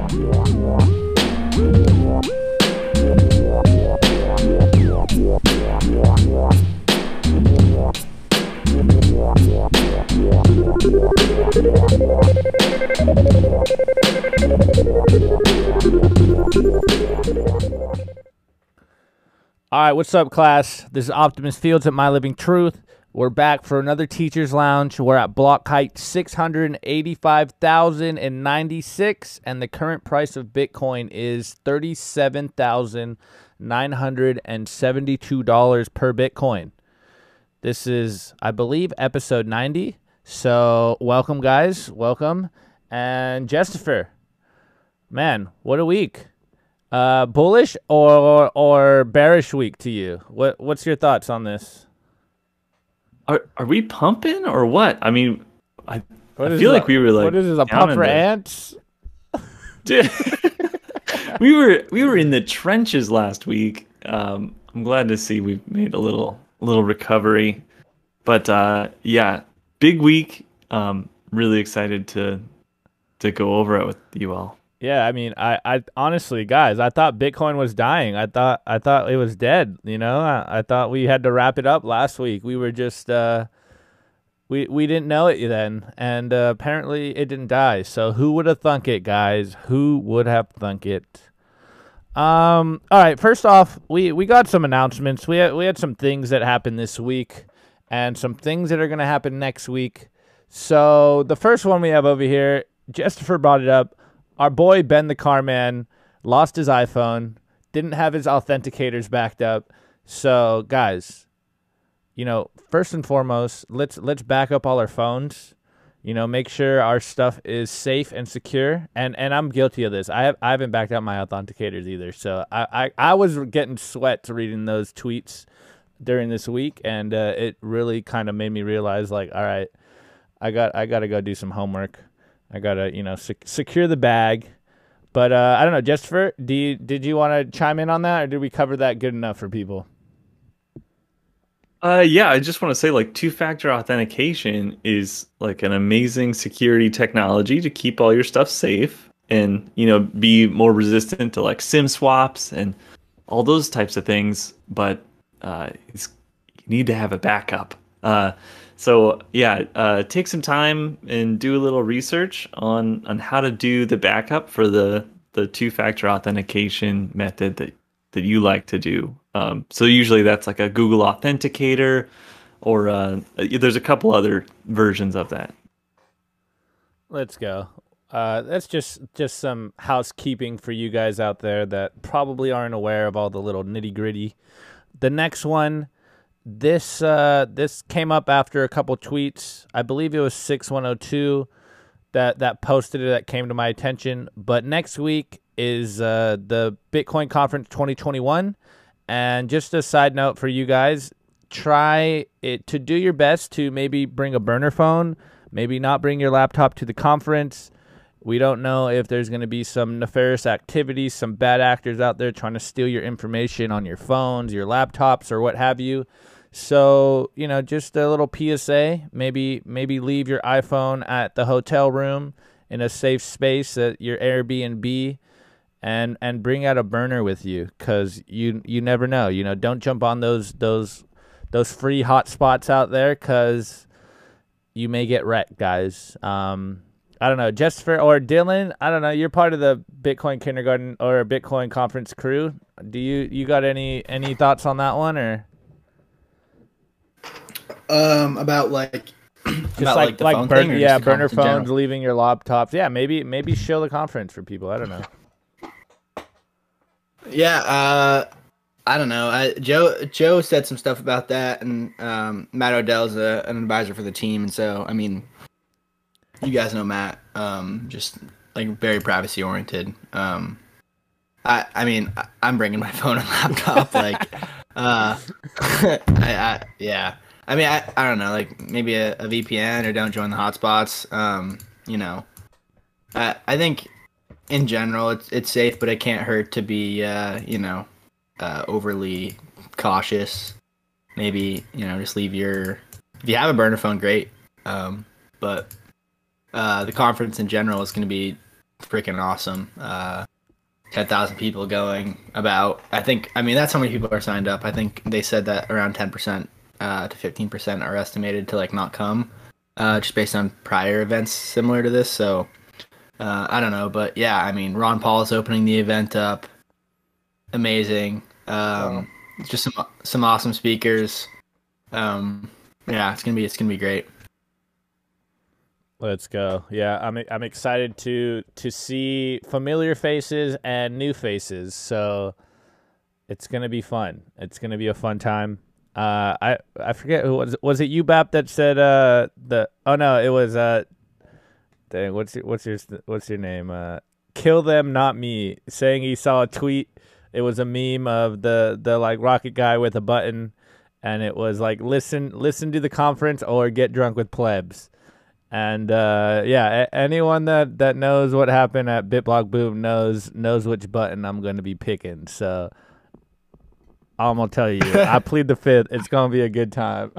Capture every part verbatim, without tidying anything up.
All right, what's up, class? This is Optimus Fields at My Living Truth. We're back for another Teacher's Lounge. We're at block height six hundred eighty-five thousand ninety-six, and the current price of Bitcoin is thirty-seven thousand nine hundred seventy-two dollars per Bitcoin. This is, I believe, episode ninety. So welcome, guys. Welcome. And Justifer, man, what a week. Uh, bullish or or bearish week to you? What what's your thoughts on this? Are are we pumping or what? I mean, I, I feel a, like we were like what is this, a pump for ants? Dude, we were we were in the trenches last week. Um, I'm glad to see we've made a little little recovery, but uh, yeah, big week. Um, really excited to to go over it with you all. Yeah, I mean, I, I honestly, guys, I thought Bitcoin was dying. I thought I thought it was dead. You know, I, I thought we had to wrap it up last week. We were just uh, we we didn't know it then, and uh, apparently it didn't die. So who would have thunk it, guys? Who would have thunk it? Um. All right. First off, we we got some announcements. We had we had some things that happened this week, and some things that are gonna happen next week. So the first one we have over here, Justifer brought it up. Our boy Ben the Carman lost his iPhone, didn't have his authenticators backed up. So, guys, you know, first and foremost, let's let's back up all our phones. You know, make sure our stuff is safe and secure. And and I'm guilty of this. I have I haven't backed up my authenticators either. So I I, I was getting sweats reading those tweets during this week, and uh, it really kind of made me realize, like, all right, I got I got to go do some homework. I gotta, you know, sec secure the bag. But uh, I don't know, Justifer, do you, did you want to chime in on that, or did we cover that good enough for people? Uh, yeah, I just want to say, like, two-factor authentication is like an amazing security technology to keep all your stuff safe and, you know, be more resistant to like SIM swaps and all those types of things. But uh, it's, you need to have a backup. Uh, So yeah, uh, take some time and do a little research on on how to do the backup for the the two-factor authentication method that that you like to do. Um, so usually that's like a Google Authenticator, or uh, there's a couple other versions of that. Let's go. Uh, that's just just some housekeeping for you guys out there that probably aren't aware of all the little nitty-gritty. The next one. This uh, this came up after a couple tweets. I believe it was six one oh two that, that posted it, that came to my attention. But next week is uh, the Bitcoin Conference twenty twenty-one. And just a side note for you guys, try it to do your best to maybe bring a burner phone, maybe not bring your laptop to the conference. We don't know if there's going to be some nefarious activities, some bad actors out there trying to steal your information on your phones, your laptops, or what have you. So, you know, just a little P S A, maybe maybe leave your iPhone at the hotel room in a safe space at your Airbnb, and and bring out a burner with you, because you you never know. You know, don't jump on those those those free hotspots out there, because you may get wrecked, guys. Um, I don't know, Justifer or Dylan, I don't know, you're part of the Bitcoin kindergarten or Bitcoin conference crew. Do you you got any any thoughts on that one, or? Um, about like, just about like like, the like phone burn, thing, or yeah, just the burner conference in phones, general? leaving your laptops. Yeah, maybe maybe show the conference for people. I don't know. Yeah, uh, I don't know. I, Joe Joe said some stuff about that, and um, Matt Odell's a, an advisor for the team, and so I mean, you guys know Matt, um, just like very privacy oriented. Um, I I mean, I, I'm bringing my phone and laptop, like, uh, I, I yeah. I mean, I, I don't know, like maybe a, a V P N, or don't join the hotspots. Um, you know, I I think in general it's it's safe, but it can't hurt to be uh, you know, uh, overly cautious. Maybe, you know, just leave your, if you have a burner phone, great. Um, but uh, the conference in general is going to be freaking awesome. Uh, ten thousand people going about. I think, I mean, that's how many people are signed up. I think they said that around ten percent uh, to fifteen percent are estimated to like not come, uh, just based on prior events similar to this. So uh, I don't know. But yeah, I mean, Ron Paul is opening the event up. Amazing. Um, Wow. Just some some awesome speakers. Um, yeah, it's gonna be it's gonna be great. Let's go. Yeah, I'm I'm excited to to see familiar faces and new faces. So it's gonna be fun. It's gonna be a fun time. Uh, I I forget who was was it you Bap that said uh the oh no it was uh dang, what's your, what's your what's your name uh kill them not me, saying he saw a tweet. It was a meme of the the like rocket guy with a button, and it was like listen listen to the conference or get drunk with plebs. And uh, yeah, a- anyone that, that knows what happened at BitBlock Boom knows knows which button I'm going to be picking. So I'm gonna tell you, I plead the fifth. It's gonna be a good time.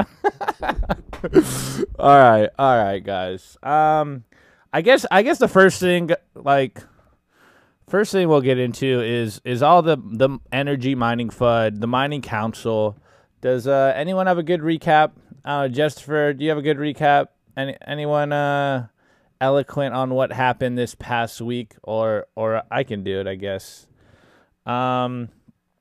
all right, all right, guys. Um, I guess I guess the first thing, like, first thing we'll get into is is all the the energy mining F U D, the mining council. Does uh, anyone have a good recap? Uh, Jessifer, do you have a good recap? Any anyone uh eloquent on what happened this past week, or or I can do it, I guess. Um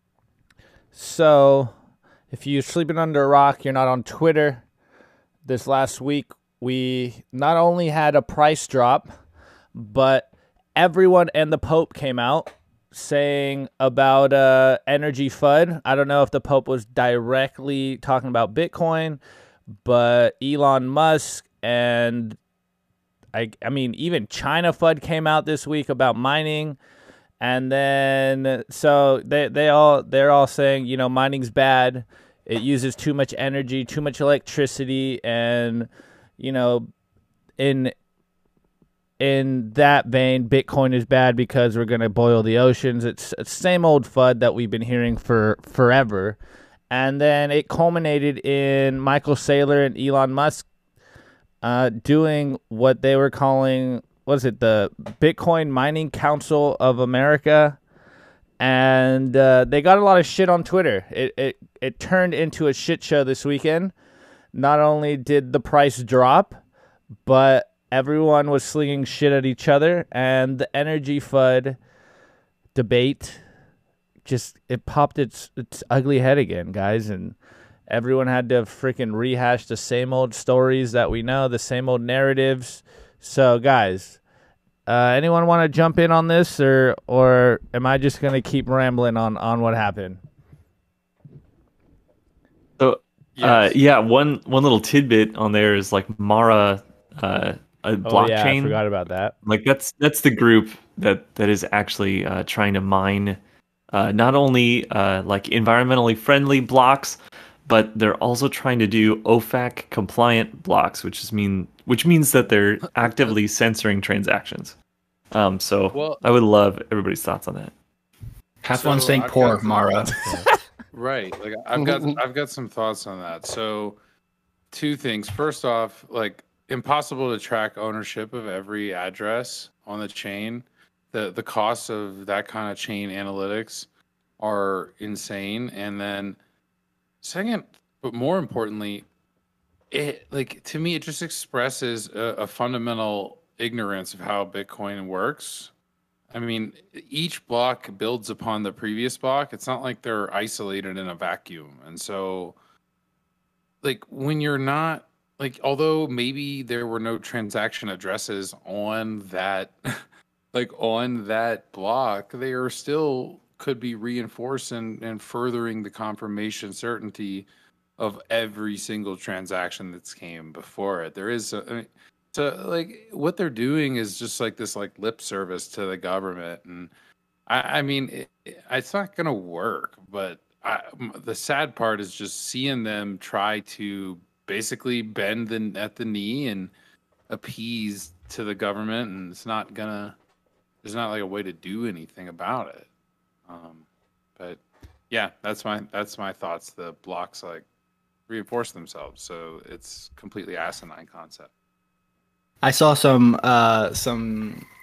so if you're sleeping under a rock, you're not on Twitter. This last week we not only had a price drop, but everyone and the Pope came out saying about uh energy F U D. I don't know if the Pope was directly talking about Bitcoin, but Elon Musk and I I mean even China F U D came out this week about mining, and then so they they all they're all saying, you know, mining's bad. It uses too much energy, too much electricity, and you know, in in that vein, Bitcoin is bad because we're going to boil the oceans. It's the same old F U D that we've been hearing for forever. And then it culminated in Michael Saylor and Elon Musk uh, doing what they were calling, was it the Bitcoin Mining Council of America? And uh, they got a lot of shit on Twitter. It, it it turned into a shit show this weekend. Not only did the price drop, but everyone was slinging shit at each other, and the energy F U D debate just it popped its its ugly head again, guys, and everyone had to freaking rehash the same old stories that we know, the same old narratives. So, guys, uh, anyone want to jump in on this, or or am I just gonna keep rambling on on what happened? So, uh, Yes. yeah, one one little tidbit on there is like Mara, uh, a Oh blockchain. yeah, I forgot about that. Like that's that's the group that that is actually uh, trying to mine uh, not only uh, like environmentally friendly blocks, but they're also trying to do O FAC compliant blocks, which is mean which means that they're actively censoring transactions. Um, so Well- I would love everybody's thoughts on that. Have So fun staying I've poor, got- Mara. Right. Like I've got I've got some thoughts on that. So two things. First off, like impossible to track ownership of every address on the chain. The the costs of that kind of chain analytics are insane. And then second, but more importantly, it like to me it just expresses a, a fundamental ignorance of how Bitcoin works. I mean, each block builds upon the previous block. It's not like they're isolated in a vacuum. And so, like, when you're not, like, although maybe there were no transaction addresses on that, like, on that block, they are still could be reinforced and, and furthering the confirmation certainty of every single transaction that's came before it. There is, a, I mean, so like what they're doing is just like this like lip service to the government, and I, I mean it, it- it's not gonna work. But I, m- the sad part is just seeing them try to basically bend the, at the knee and appease to the government, and it's not gonna. There's not like a way to do anything about it. Um, but yeah, that's my that's my thoughts. The blocks like reinforce themselves, so it's completely asinine concept. I saw some uh, some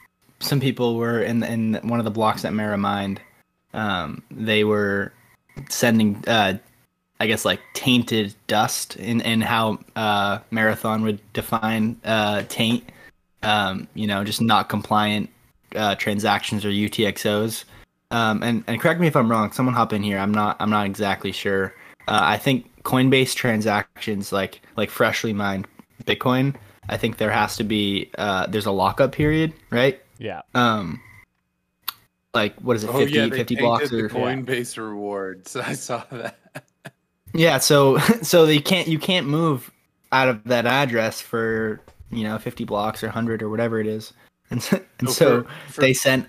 some people were in in one of the blocks that Mara mined. Um, they were sending, uh, I guess, like tainted dust in in how uh, Marathon would define uh, taint. Um, you know, just not compliant uh, transactions or U T X Os. Um, and and correct me if I'm wrong. Someone hop in here. I'm not I'm not exactly sure. Uh, I think Coinbase transactions, like like freshly mined Bitcoin, I think there has to be uh, there's a lockup period, right? Yeah. Um, like what is it, Oh fifty, yeah, they fifty blocks tainted or the Coinbase rewards. I saw that. yeah. So so they can't you can't move out of that address for you know fifty blocks or one hundred or whatever it is, and so, and So so for- for- they sent.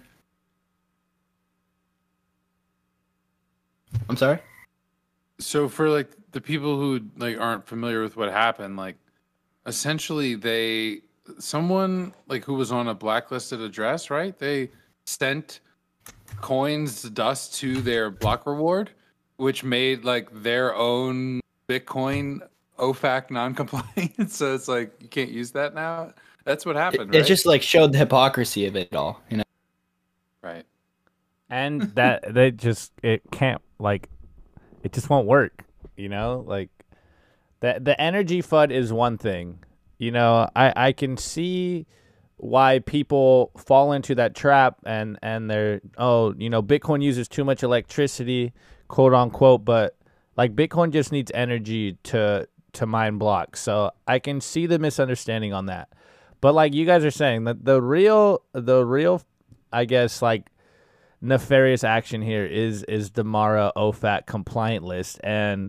I'm sorry. So for like the people who like aren't familiar with what happened, like essentially they someone like who was on a blacklisted address, right? They sent coins dust to their block reward, which made like their own Bitcoin O FAC non-compliant. So it's like you can't use that now. That's what It, happened, it right? just like showed the hypocrisy of it all, you know. Right. And that they just it can't like it just won't work, you know? Like the the energy FUD is one thing. You know, I I can see why people fall into that trap and and they're oh, you know, Bitcoin uses too much electricity, quote unquote, but like Bitcoin just needs energy to to mine blocks. So I can see the misunderstanding on that. But like you guys are saying, that the real the real I guess like nefarious action here is is the Mara O FAC compliant list. And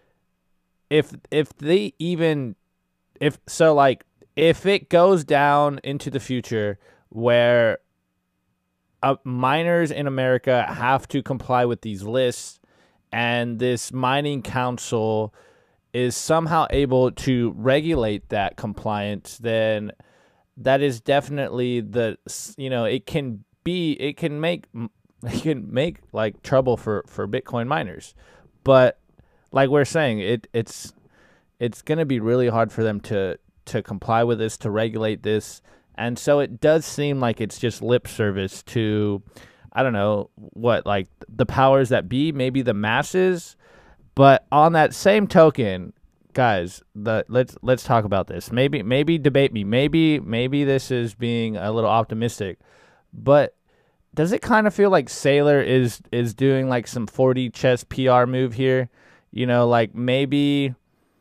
if if they even if so like if it goes down into the future where uh, miners in America have to comply with these lists and this mining council is somehow able to regulate that compliance, then that is definitely the you know it can be it can make it can make like trouble for for Bitcoin miners. But like we're saying, it it's it's going to be really hard for them to to comply with this, to regulate this. And so it does seem like it's just lip service to, I don't know, what, like the powers that be, maybe the masses. But on that same token, guys, the let's let's talk about this. Maybe maybe debate me. Maybe maybe this is being a little optimistic. But does it kind of feel like Saylor is is doing like some forty chess P R move here? You know, like maybe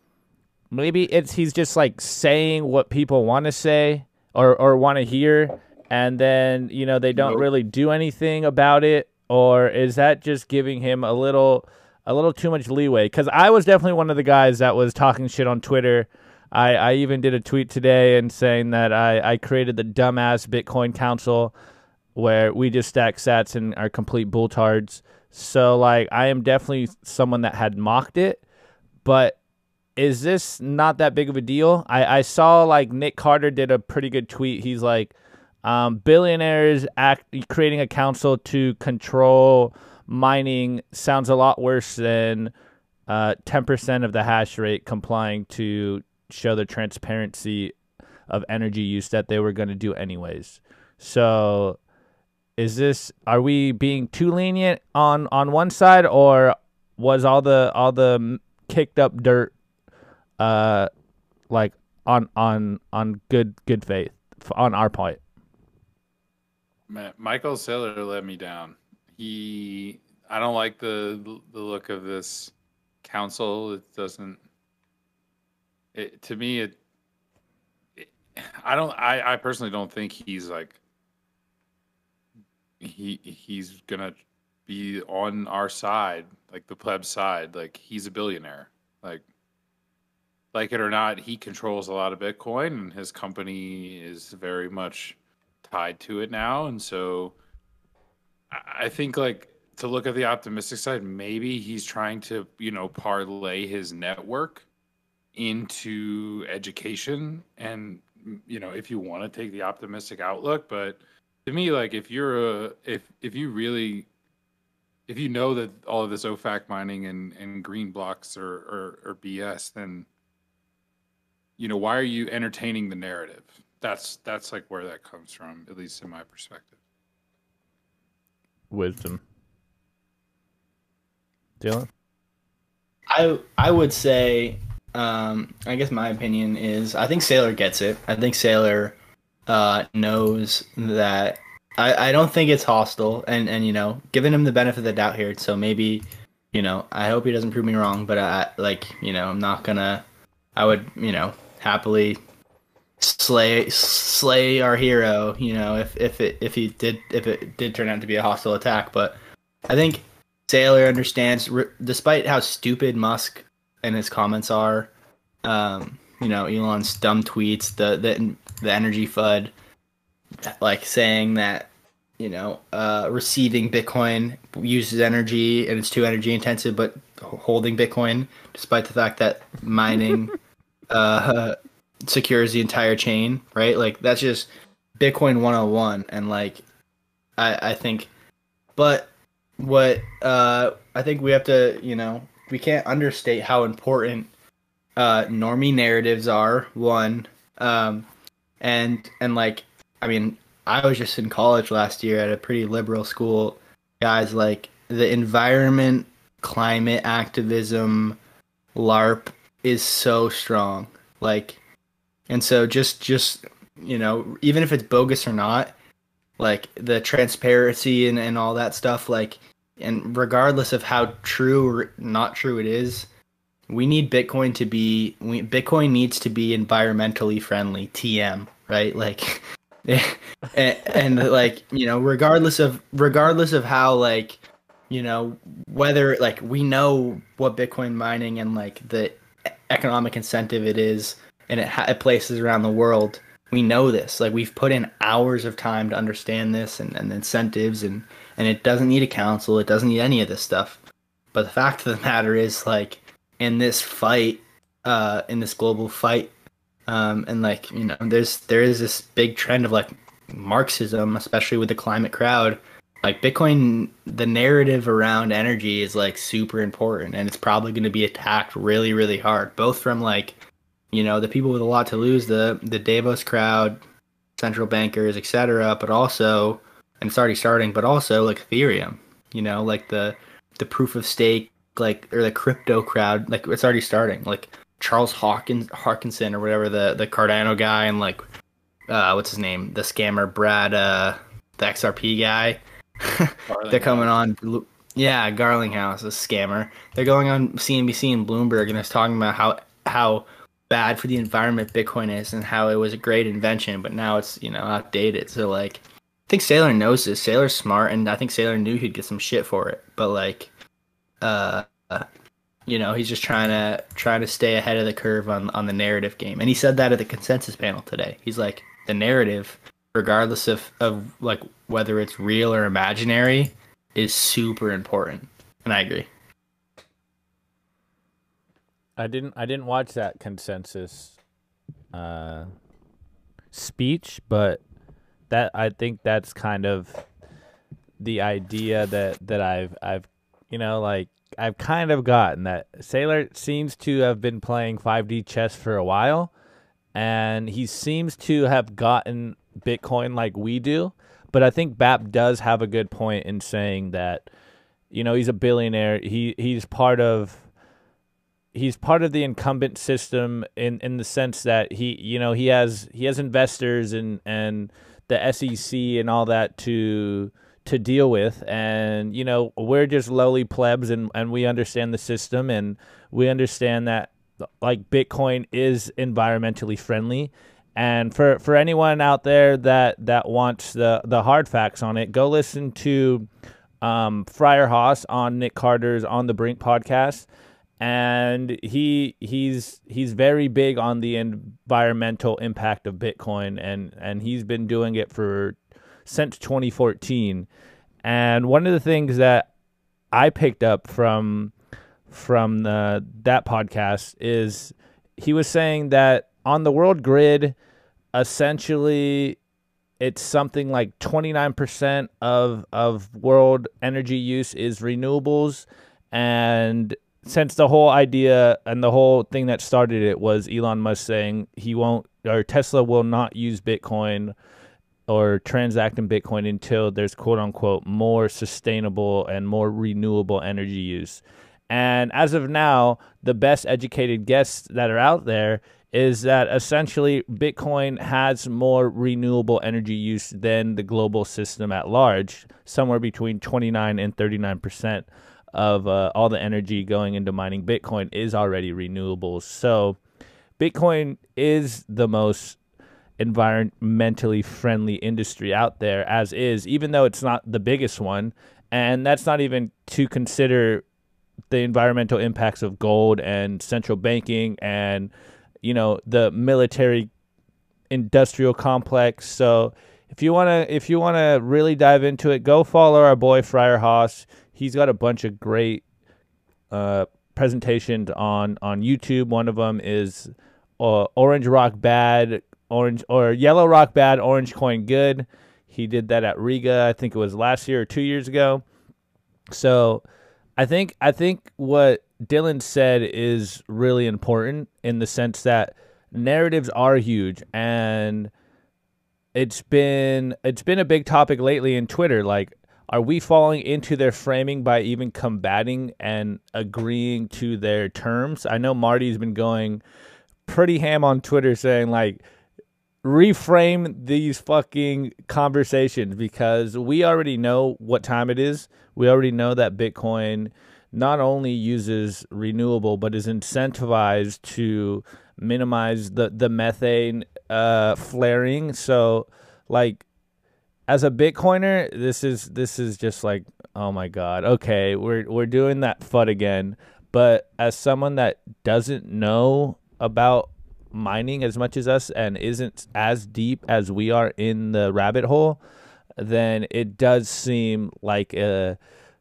maybe it's he's just like saying what people want to say or or want to hear, and then you know they don't Nope. really do anything about it. Or is that just giving him a little a little too much leeway? Because I was definitely one of the guys that was talking shit on Twitter. I, I even did a tweet today and saying that I, I created the dumbass Bitcoin Council where we just stack sats and are complete bulltards. So like I am definitely someone that had mocked it, but is this not that big of a deal? I, I saw like Nick Carter did a pretty good tweet. He's like, um, billionaires act creating a council to control mining sounds a lot worse than uh, ten percent of the hash rate complying to show the transparency of energy use that they were going to do anyways. So is this, are we being too lenient on, on one side, or was all the all the kicked up dirt uh like on on on good good faith on our part? Man, Michael Saylor let me down. He, I don't like the the look of this council. It doesn't. It to me it. it I don't. I I personally don't think he's like. He he's gonna be on our side, like the pleb side. Like he's a billionaire. Like. Like it or not, he controls a lot of Bitcoin, and his company is very much tied to it now. And so, I I think like to look at the optimistic side, maybe he's trying to, you know, parlay his network into education. And you know, if you want to take the optimistic outlook, but to me, like if you're a if if you really if you know that all of this O FAC mining and and green blocks are are, are B S, then you know, why are you entertaining the narrative? That's that's like where that comes from, at least in my perspective. Wisdom. Dylan? I I would say, um, I guess my opinion is, I think Sailor gets it. I think Sailor uh, knows that. I, I don't think it's hostile, and, and you know, giving him the benefit of the doubt here. So maybe, you know, I hope he doesn't prove me wrong. But I like, you know, I'm not gonna. I would, you know, happily slay slay our hero. You know, if if it if he did if it did turn out to be a hostile attack. But I think Sailor understands, despite how stupid Musk and his comments are, um, you know, Elon's dumb tweets, the the the energy F U D, like saying that, you know, uh, receiving Bitcoin uses energy and it's too energy intensive, but holding Bitcoin, despite the fact that mining uh, secures the entire chain, right? Like, that's just Bitcoin one oh one. And like, I, I think, but what uh, I think we have to, you know, we can't understate how important uh, normie narratives are, one, um, and and like, I mean, I was just in college last year at a pretty liberal school. Guys, like, the environment, climate activism, LARP is so strong. Like, and so just just you know, even if it's bogus or not, like, the transparency and, and all that stuff, like, and regardless of how true or not true it is, we need Bitcoin to be, we, Bitcoin needs to be environmentally friendly, T M, right? Like, and, and like, you know, regardless of, regardless of how, like, you know, whether, like, we know what Bitcoin mining and like the economic incentive it is, and it, ha- it places around the world. We know this. Like, we've put in hours of time to understand this, and, and incentives, and, and it doesn't need a council. It doesn't need any of this stuff. But the fact of the matter is, like, in this fight, uh, in this global fight, um, and like, you know, there's there is this big trend of like Marxism, especially with the climate crowd. Like, Bitcoin, the narrative around energy is like super important, and it's probably going to be attacked really, really hard, both from like, you know, the people with a lot to lose, the the Davos crowd, central bankers, et cetera, but also, and it's already starting, but also like Ethereum, you know, like the the proof of stake, like, or the crypto crowd, like, it's already starting. Like, Charles Hawkins, Harkinson or whatever, the the Cardano guy, and like, uh, what's his name, the scammer Brad, uh, the X R P guy. They're coming on. Yeah, Garlinghouse, a scammer. They're going on C N B C and Bloomberg, and it's talking about how how bad for the environment Bitcoin is, and how it was a great invention, but now it's, you know, outdated. So like, I think Sailor knows this. Sailor's smart, and I think Sailor knew he'd get some shit for it. But like, uh, you know, he's just trying to trying to stay ahead of the curve on on the narrative game. And he said that at the consensus panel today. He's like, the narrative, regardless of of like whether it's real or imaginary, is super important. And I agree. I didn't I didn't watch that consensus uh, speech, but that I think that's kind of the idea that, that I've I've you know, like, I've kind of gotten that Sailor seems to have been playing five D chess for a while, and he seems to have gotten Bitcoin like we do. But I think B A P does have a good point in saying that, you know, he's a billionaire. He he's part of he's part of the incumbent system in, in the sense that he, you know, he has he has investors and, and the S E C and all that to to deal with, and, you know, we're just lowly plebs, and, and we understand the system, and we understand that, like, Bitcoin is environmentally friendly. And for, for anyone out there that, that wants the, the hard facts on it, go listen to um, Friar Haas on Nick Carter's On the Brink podcast. And he he's he's very big on the environmental impact of Bitcoin, and, and he's been doing it for since twenty fourteen. And one of the things that I picked up from from the, that podcast is he was saying that on the world grid, essentially, it's something like twenty-nine percent of of world energy use is renewables, and since the whole idea and the whole thing that started it was Elon Musk saying he won't, or Tesla will not use Bitcoin or transact in Bitcoin until there's quote unquote more sustainable and more renewable energy use. And as of now, the best educated guesses that are out there is that essentially Bitcoin has more renewable energy use than the global system at large, somewhere between twenty-nine and thirty-nine percent of uh, all the energy going into mining Bitcoin is already renewables. So Bitcoin is the most environmentally friendly industry out there as is, even though it's not the biggest one. And that's not even to consider the environmental impacts of gold and central banking and, you know, the military industrial complex. So if you want to if you want to really dive into it, go follow our boy Friar Haas. He's got a bunch of great uh, presentations on on YouTube. One of them is uh, Orange Rock Bad, Orange or Yellow Rock Bad, Orange Coin Good. He did that at Riga, I think it was last year or two years ago. So I think I think what Dylan said is really important in the sense that narratives are huge, and it's been it's been a big topic lately in Twitter. Like, are we falling into their framing by even combating and agreeing to their terms? I know Marty's been going pretty ham on Twitter saying, like, reframe these fucking conversations because we already know what time it is. We already know that Bitcoin not only uses renewable, but is incentivized to minimize the, the methane uh, flaring. So, like, as a Bitcoiner, this is this is just like, oh my God, okay, we're we're doing that F U D again. But as someone that doesn't know about mining as much as us and isn't as deep as we are in the rabbit hole, then it does seem like a,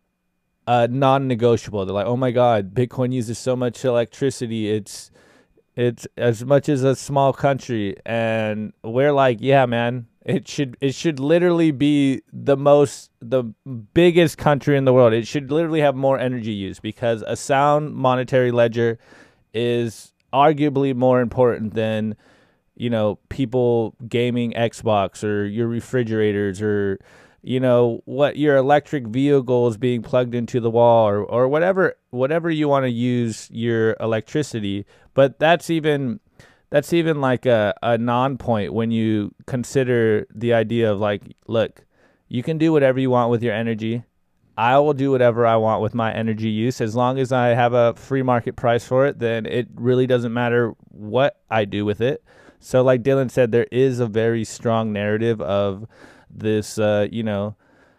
a non-negotiable. They're like, oh my God, Bitcoin uses so much electricity. It's it's as much as a small country, and we're like, yeah, man. It should it should literally be the most the biggest country in the world. It should literally have more energy use because a sound monetary ledger is arguably more important than, you know, people gaming Xbox or your refrigerators or, you know, what your electric vehicle is being plugged into the wall or or whatever whatever you want to use your electricity. But that's even That's even like a, a non-point when you consider the idea of like, look, you can do whatever you want with your energy. I will do whatever I want with my energy use. As long as I have a free market price for it, then it really doesn't matter what I do with it. So like Dylan said, there is a very strong narrative of this, uh, you know,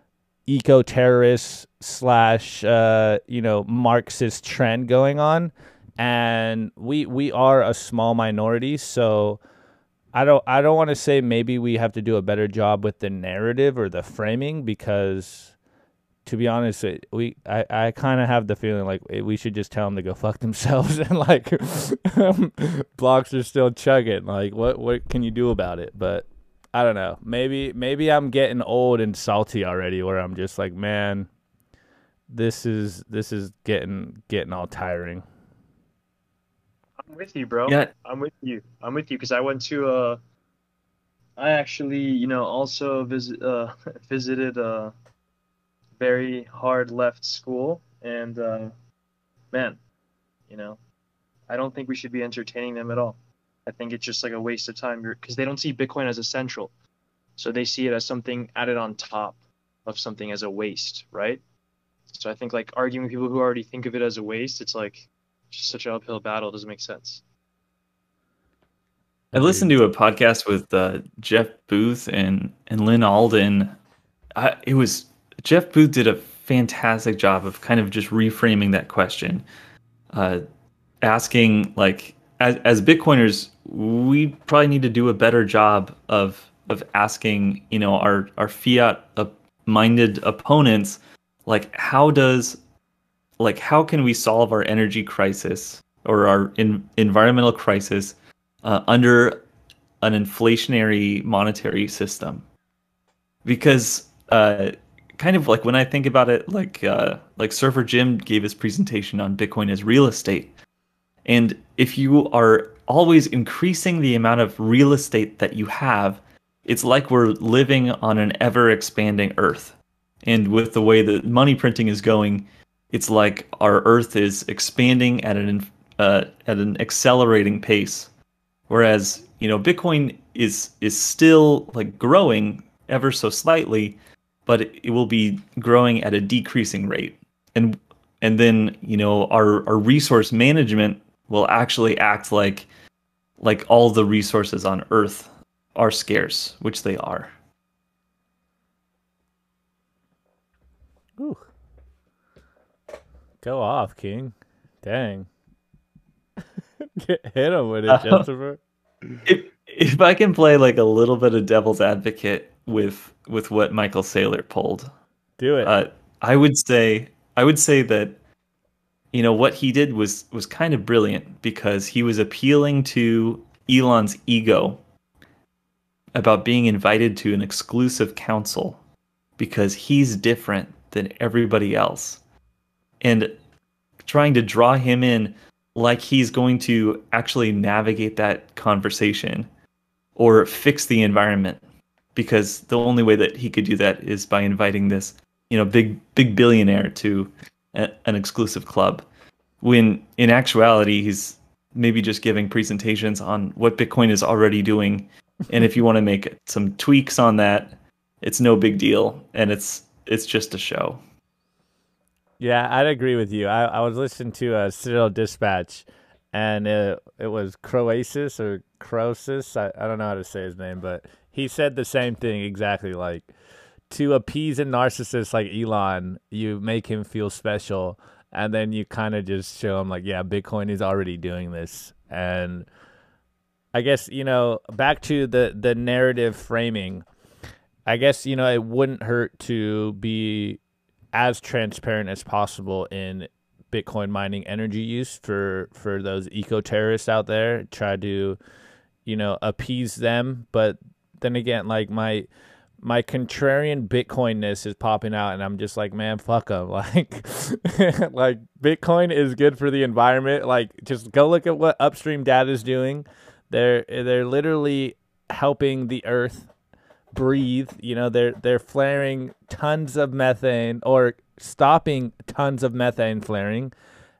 eco-terrorist slash, uh, you know, Marxist trend going on. And we we are a small minority, so I don't I don't want to say maybe we have to do a better job with the narrative or the framing because, to be honest, we I, I kind of have the feeling like we should just tell them to go fuck themselves and like blocks are still chugging. Like what what can you do about it? But I don't know. Maybe maybe I'm getting old and salty already, where I'm just like, man, this is this is getting getting all tiring. I'm with you, bro. Yeah. I'm with you. I'm with you because I went to uh I actually, you know, also visit uh visited a very hard left school and uh man, you know, I don't think we should be entertaining them at all. I think it's just like a waste of time because they don't see Bitcoin as essential. So they see it as something added on top of something as a waste, right? So I think like arguing with people who already think of it as a waste, it's like just such an uphill battle. It doesn't make sense. I listened to a podcast with uh, Jeff Booth and, and Lynn Alden. I, it was Jeff Booth did a fantastic job of kind of just reframing that question, uh, asking like as as Bitcoiners, we probably need to do a better job of of asking, you know, our our fiat minded opponents, like how does like how can we solve our energy crisis or our in, environmental crisis uh, under an inflationary monetary system? Because uh, kind of like when I think about it, like uh, like Surfer Jim gave his presentation on Bitcoin as real estate. And if you are always increasing the amount of real estate that you have, it's like we're living on an ever expanding earth. And with the way that money printing is going, it's like our earth is expanding at an uh, at an accelerating pace. Whereas, you know, Bitcoin is is still like growing ever so slightly, but it, it will be growing at a decreasing rate. And and then, you know, our, our resource management will actually act like like all the resources on Earth are scarce, which they are. Ooh. Go off, King. Dang. Get hit him with it, Uh, Christopher. If if I can play like a little bit of devil's advocate with with what Michael Saylor pulled, Do it. uh, I would say I would say that you know what he did was was kind of brilliant because he was appealing to Elon's ego about being invited to an exclusive council because he's different than everybody else, and trying to draw him in like he's going to actually navigate that conversation or fix the environment, because the only way that he could do that is by inviting this, you know, big big billionaire to a, an exclusive club, when in actuality he's maybe just giving presentations on what Bitcoin is already doing, and if you want to make some tweaks on that, it's no big deal, and it's it's just a show. Yeah, I'd agree with you. I, I was listening to a Citadel Dispatch, and it, it was Croasis or Croesus. I, I don't know how to say his name, but he said the same thing exactly. Like, to appease a narcissist like Elon, you make him feel special, and then you kind of just show him, like, yeah, Bitcoin is already doing this. And I guess, you know, back to the, the narrative framing, I guess, you know, it wouldn't hurt to be as transparent as possible in Bitcoin mining energy use for, for those eco-terrorists out there. Try to, you know, appease them. But then again, like my my contrarian Bitcoinness is popping out, and I'm just like, man, fuck them. Like, like Bitcoin is good for the environment. Like, just go look at what Upstream Data is doing. They're they're literally helping the earth breathe. You know, they're they're flaring tons of methane, or stopping tons of methane flaring,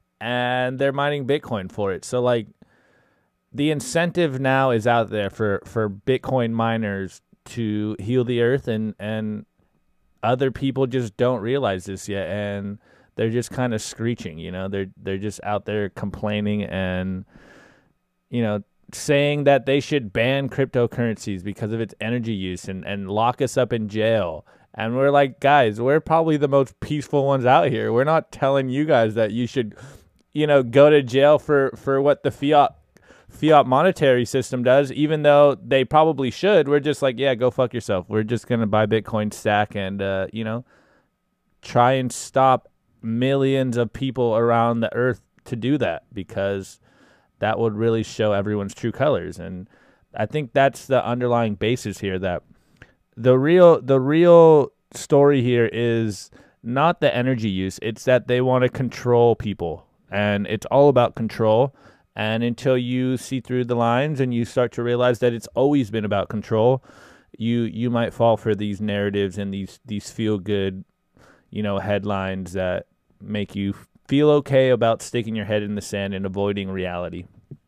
and they're mining Bitcoin for it. So like, the incentive now is out there for for Bitcoin miners to heal the earth, and and other people just don't realize this yet, and they're just kind of screeching. You know, they're they're just out there complaining and, you know, saying that they should ban cryptocurrencies because of its energy use, and, and lock us up in jail. And we're like, guys, we're probably the most peaceful ones out here. We're not telling you guys that you should, you know, go to jail for, for what the fiat fiat monetary system does, even though they probably should. We're just like, yeah, go fuck yourself. We're just going to buy Bitcoin, stack, and, uh, you know, try and stop millions of people around the earth to do that, because that would really show everyone's true colors. And I think that's the underlying basis here, that the real the real story here is not the energy use. It's that they want to control people, and it's all about control. And until you see through the lines and you start to realize that it's always been about control, you you might fall for these narratives and these these feel good, you know, headlines that make you feel okay about sticking your head in the sand and avoiding reality.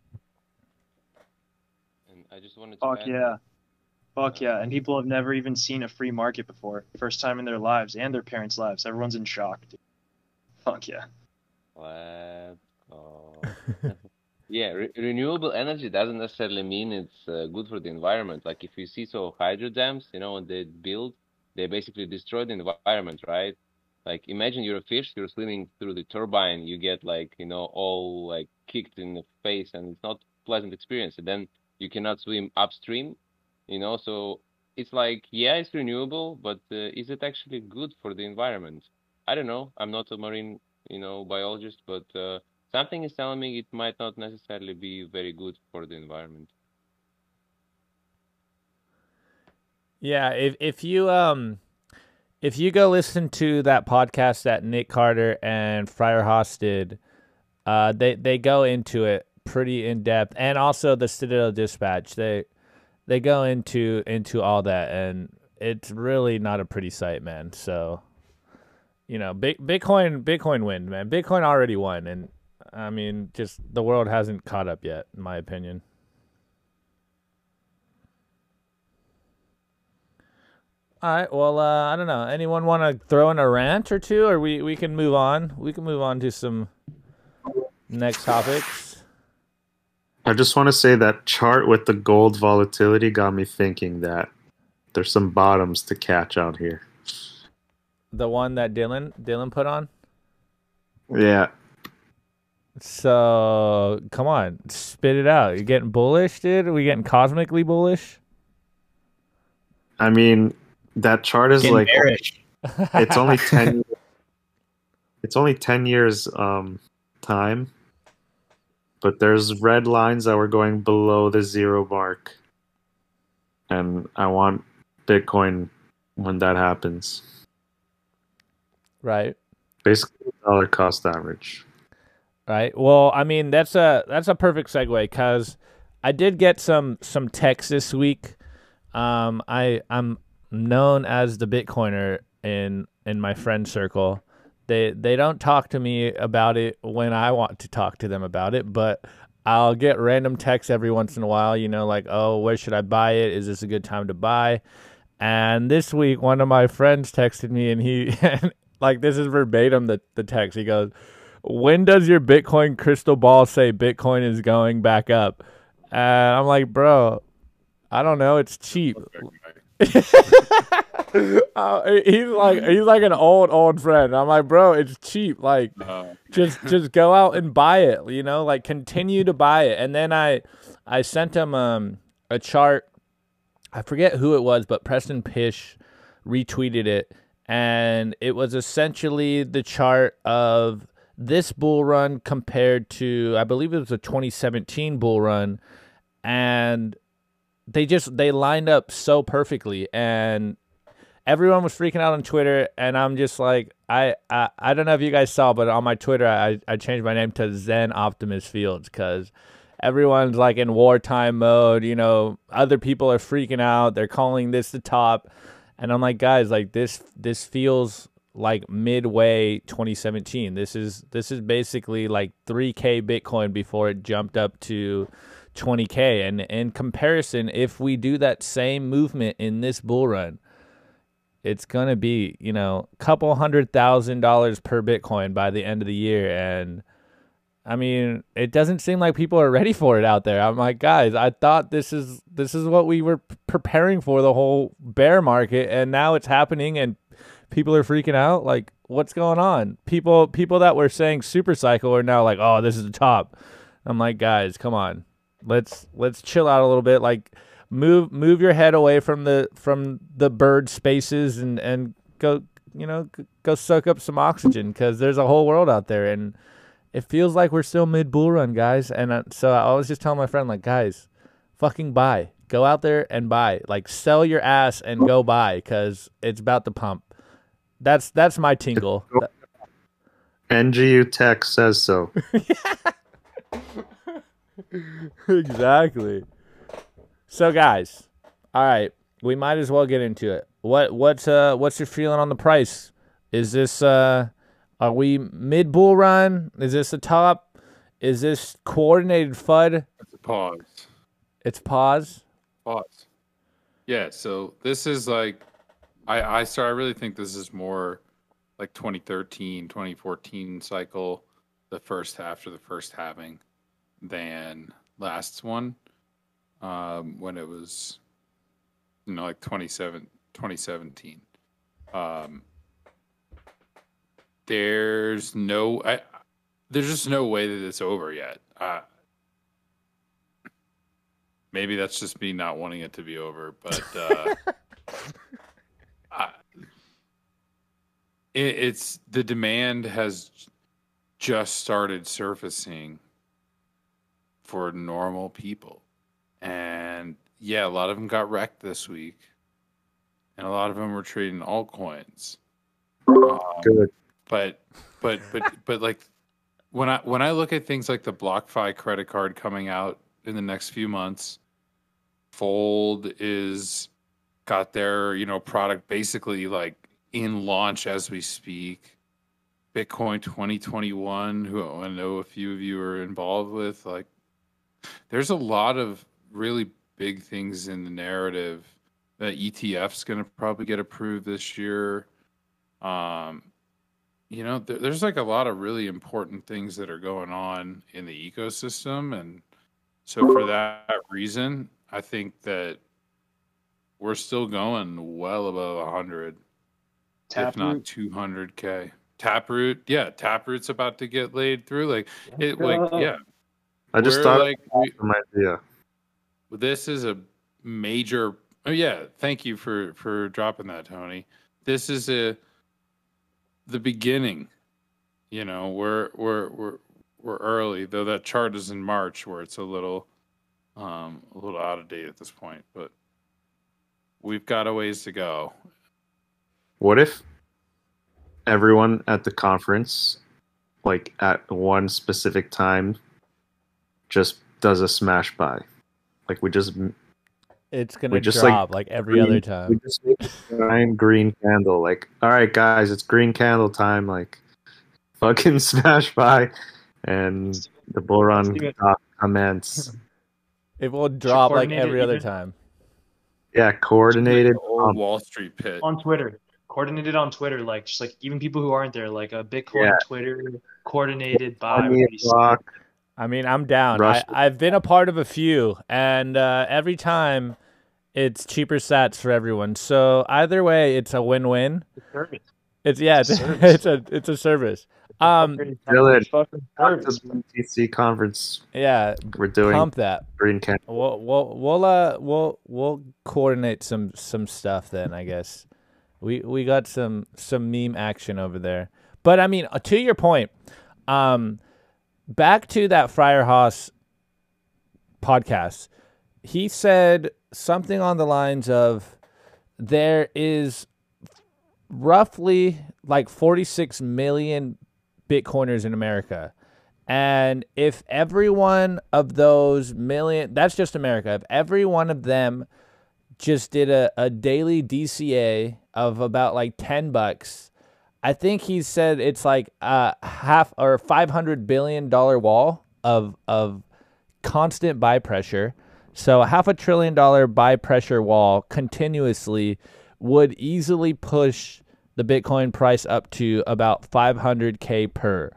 And I just wanted to Fuck add, yeah. Fuck yeah. And people have never even seen a free market before. First time in their lives and their parents' lives. Everyone's in shock, dude. Fuck yeah. let's go. Yeah, re- renewable energy doesn't necessarily mean it's uh, good for the environment. Like if you see so hydro dams, you know, when they build, they basically destroy the environment, right? Like imagine you're a fish, you're swimming through the turbine, you get like, you know, all like kicked in the face, and it's not a pleasant experience. And then you cannot swim upstream, you know, so it's like, yeah, it's renewable, but uh, is it actually good for the environment? I don't know. I'm not a marine, you know, biologist, but uh, something is telling me it might not necessarily be very good for the environment. Yeah, if if you um if you go listen to that podcast that Nick Carter and Friar Haas did, uh, they they go into it pretty in depth, and also the Citadel Dispatch. They they go into into all that, and it's really not a pretty sight, man. So, you know, big Bitcoin Bitcoin win, man. Bitcoin already won, and I mean, just the world hasn't caught up yet, in my opinion. All right. Well, uh, I don't know. Anyone want to throw in a rant or two, or we, we can move on? We can move on to some next topics. I just want to say that chart with the gold volatility got me thinking that there's some bottoms to catch out here. The one that Dylan Dylan put on. Yeah. So come on, spit it out. You getting bullish, dude? Are we getting cosmically bullish? I mean, that chart is Getting like bearish. it's only ten. It's only ten years um, time, but there's red lines that were going below the zero mark, and I want Bitcoin when that happens. Right. Basically, dollar cost average. Right. Well, I mean, that's a that's a perfect segue because I did get some some texts this week. Um, I I'm known as the Bitcoiner in in my friend circle. They they don't talk to me about it when I want to talk to them about it, but I'll get random texts every once in a while. You know, like, oh, where should I buy it? Is this a good time to buy? And this week, one of my friends texted me, and he like this is verbatim the the text. He goes, when does your Bitcoin crystal ball say Bitcoin is going back up? And I'm like, bro, I don't know. It's cheap. uh, he's like, he's like an old, old friend. I'm like, bro, it's cheap. Like, Uh, just, just go out and buy it. You know, like continue to buy it. And then I, I sent him um a chart. I forget who it was, but Preston Pish retweeted it, and it was essentially the chart of this bull run compared to, I believe it was a twenty seventeen bull run, and they just they lined up so perfectly, and everyone was freaking out on Twitter, and I'm just like, I I, I don't know if you guys saw, but on my Twitter I, I changed my name to Zen Optimus Fields because everyone's like in wartime mode. You know, other people are freaking out. They're calling this the top, and I'm like, guys, like this this feels like midway twenty seventeen. This is this is basically like three K Bitcoin before it jumped up to twenty K. And in comparison, if we do that same movement in this bull run, it's gonna be, you know, a couple hundred thousand dollars per Bitcoin by the end of the year. And I mean, it doesn't seem like people are ready for it out there. I'm like, guys, I thought this is this is what we were preparing for, the whole bear market, and now it's happening and people are freaking out. Like, what's going on? People people that were saying super cycle are now like, oh, this is the top. I'm like, guys, come on. Let's let's chill out a little bit. Like, move move your head away from the from the bird spaces and and go, you know, go soak up some oxygen, because there's a whole world out there, and it feels like we're still mid bull run, guys. And uh, so I was just telling my friend, like, guys, fucking buy. Go out there and buy. Like, sell your ass and go buy, because it's about to pump. That's that's my tingle. N G U Tech says so. Exactly. So, guys, all right, we might as well get into it. What what's uh what's your feeling on the price? Is this uh are we mid bull run? Is this a top? Is this coordinated FUD? it's a pause. It's pause. Pause. Yeah. So this is like, I I so I really think this is more like twenty thirteen, twenty fourteen cycle, the first half after the first halving, than last one, um, when it was, you know, like twenty-seven, twenty seventeen. Um, there's no, I, there's just no way that it's over yet. Uh, maybe that's just me not wanting it to be over, but uh, I, it, it's the demand has just started surfacing for normal people. And yeah, a lot of them got wrecked this week. and a lot of them were trading altcoins. Um, Good. But but but but like when I when I look at things like the BlockFi credit card coming out in the next few months, Fold is got their, you know, product basically like in launch as we speak. Bitcoin twenty twenty-one, who I know a few of you are involved with, like there's a lot of really big things in the narrative. That E T F's going to probably get approved this year. Um, you know, there, there's like a lot of really important things that are going on in the ecosystem. And so for that reason, I think that we're still going well above one hundred, if not Taproot. two hundred K. Taproot, yeah, Taproot's about to get laid through. Like, it, like, yeah. I just We're thought like, we, of an idea. this is a major. Oh yeah, thank you for for dropping that, Tony. This is a the beginning. You know, we're we're we're we're early, though that chart is in March, where it's a little um a little out of date at this point, but we've got a ways to go. What if everyone at the conference, like at one specific time, just does a smash buy? Like we just It's gonna we just drop like like every green, other we time. just make a giant green candle. Like, all right, guys, it's green candle time. Like, fucking smash buy, and the bull run Steven. commence. It will drop like coordinate it every other even- time. Yeah, coordinated. The old um, Wall Street pit. on Twitter. Coordinated on Twitter, like just like even people who aren't there, like a Bitcoin Yeah. Twitter coordinated by Twenty o'clock. I mean, I'm down. Rush. I, I've been a part of a few, and uh, every time it's cheaper sats for everyone. So either way, it's a win-win. service. It's yeah, it's, Service. it's a it's a service. Um, Village. Fucking After service. the B T C conference, yeah, we're doing pump that. green candle. We'll we'll we'll uh we'll we'll coordinate some some stuff then. I guess we we got some some meme action over there. But I mean, uh, to your point, um, back to that Friar Haas podcast, he said something on the lines of there is roughly like forty-six million Bitcoiners in America. And if every one of those million, that's just America, if every one of them just did a, a daily D C A of about like ten bucks, I think he said it's like a half or five hundred billion dollar wall of, of constant buy pressure. So a half a trillion dollar buy pressure wall continuously would easily push the Bitcoin price up to about five hundred K per.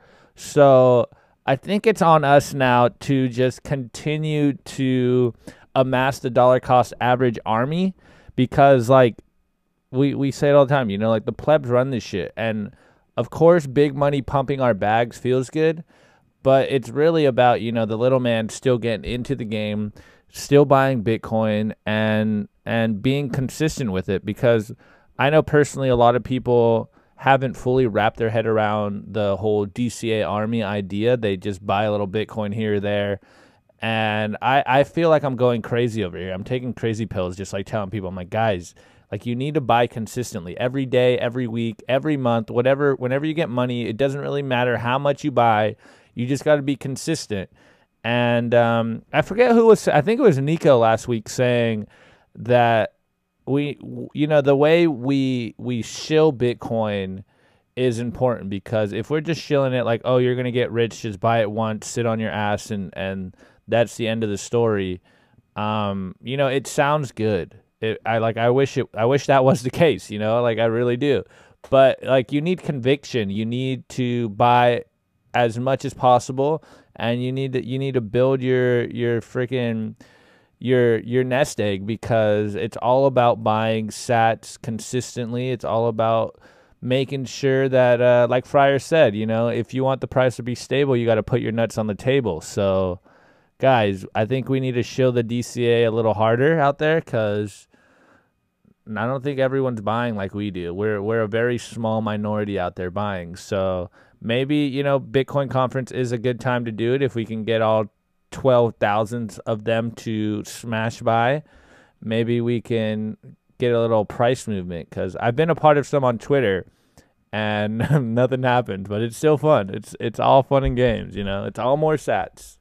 So I think it's on us now to just continue to amass the dollar cost average army, because like we, we say it all the time, you know, like the plebs run this shit. And of course, big money pumping our bags feels good, but it's really about, you know, the little man still getting into the game, still buying Bitcoin and, and being consistent with it, because I know personally a lot of people haven't fully wrapped their head around the whole D C A army idea. They just buy a little Bitcoin here or there. And I, I feel like I'm going crazy over here. I'm taking crazy pills, just like telling people, I'm like, guys, like you need to buy consistently every day, every week, every month, whatever, whenever you get money, it doesn't really matter how much you buy. You just got to be consistent. And um, I forget who was, I think it was Nico last week saying that we, you know, the way we we shill Bitcoin is important, because if we're just shilling it like, oh, you're gonna get rich, just buy it once, sit on your ass, and and that's the end of the story. Um, you know, it sounds good. It, I like. I wish it. I wish that was the case. You know, like I really do. But like, you need conviction. You need to buy as much as possible, and you need to you need to build your your freaking your your nest egg, because it's all about buying sats consistently. It's all about making sure that, uh, like Friar said, you know, if you want the price to be stable, you got to put your nuts on the table. So, guys, I think we need to show the D C A a little harder out there, because I don't think everyone's buying like we do. We're we're a very small minority out there buying. So maybe, you know, Bitcoin conference is a good time to do it if we can get all twelve thousand of them to smash by. Maybe we can get a little price movement, because I've been a part of some on Twitter, and nothing happened. But it's still fun. It's it's all fun and games. You know, it's all more sats.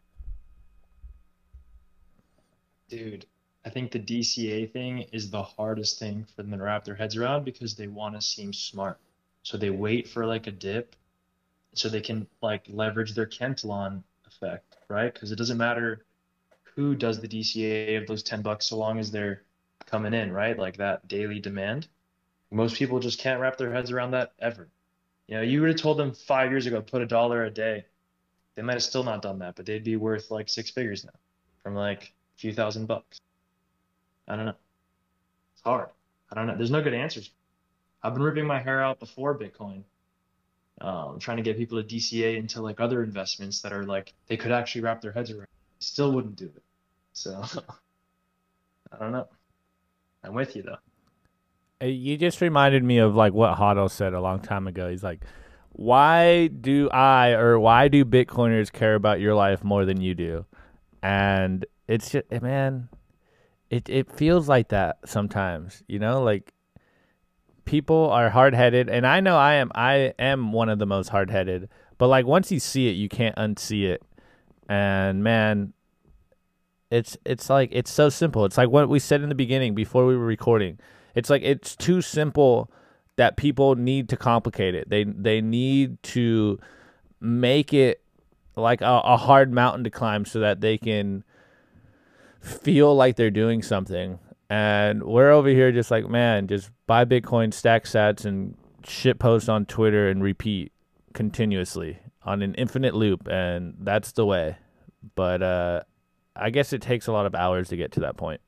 Dude, I think the D C A thing is the hardest thing for them to wrap their heads around because they want to seem smart. So they wait for like a dip so they can like leverage their Cantillon effect, right? Because it doesn't matter who does the D C A of those ten bucks so long as they're coming in, right? Like that daily demand. Most people just can't wrap their heads around that ever. You know, you would have told them five years ago, put a dollar a day. They might have still not done that, but they'd be worth like six figures now from like a few thousand bucks. I don't know. It's hard. I don't know. There's no good answers. I've been ripping my hair out before Bitcoin, um, trying to get people to D C A into like other investments that are like they could actually wrap their heads around. Still wouldn't do it. So I don't know. I'm with you though. You just reminded me of like what Hodl said a long time ago. He's like, why do I or why do Bitcoiners care about your life more than you do? And it's just, man, it, it feels like that sometimes, you know, like people are hard-headed, and I know I am, I am one of the most hard-headed, but like once you see it, you can't unsee it. And man, it's, it's like, it's so simple. It's like what we said in the beginning before we were recording. It's like it's too simple that people need to complicate it. They they need to make it like a, a hard mountain to climb so that they can feel like they're doing something. And we're over here just like, man, just buy Bitcoin, stack sats, and shit post on Twitter and repeat continuously on an infinite loop, and that's the way. But uh, I guess it takes a lot of hours to get to that point.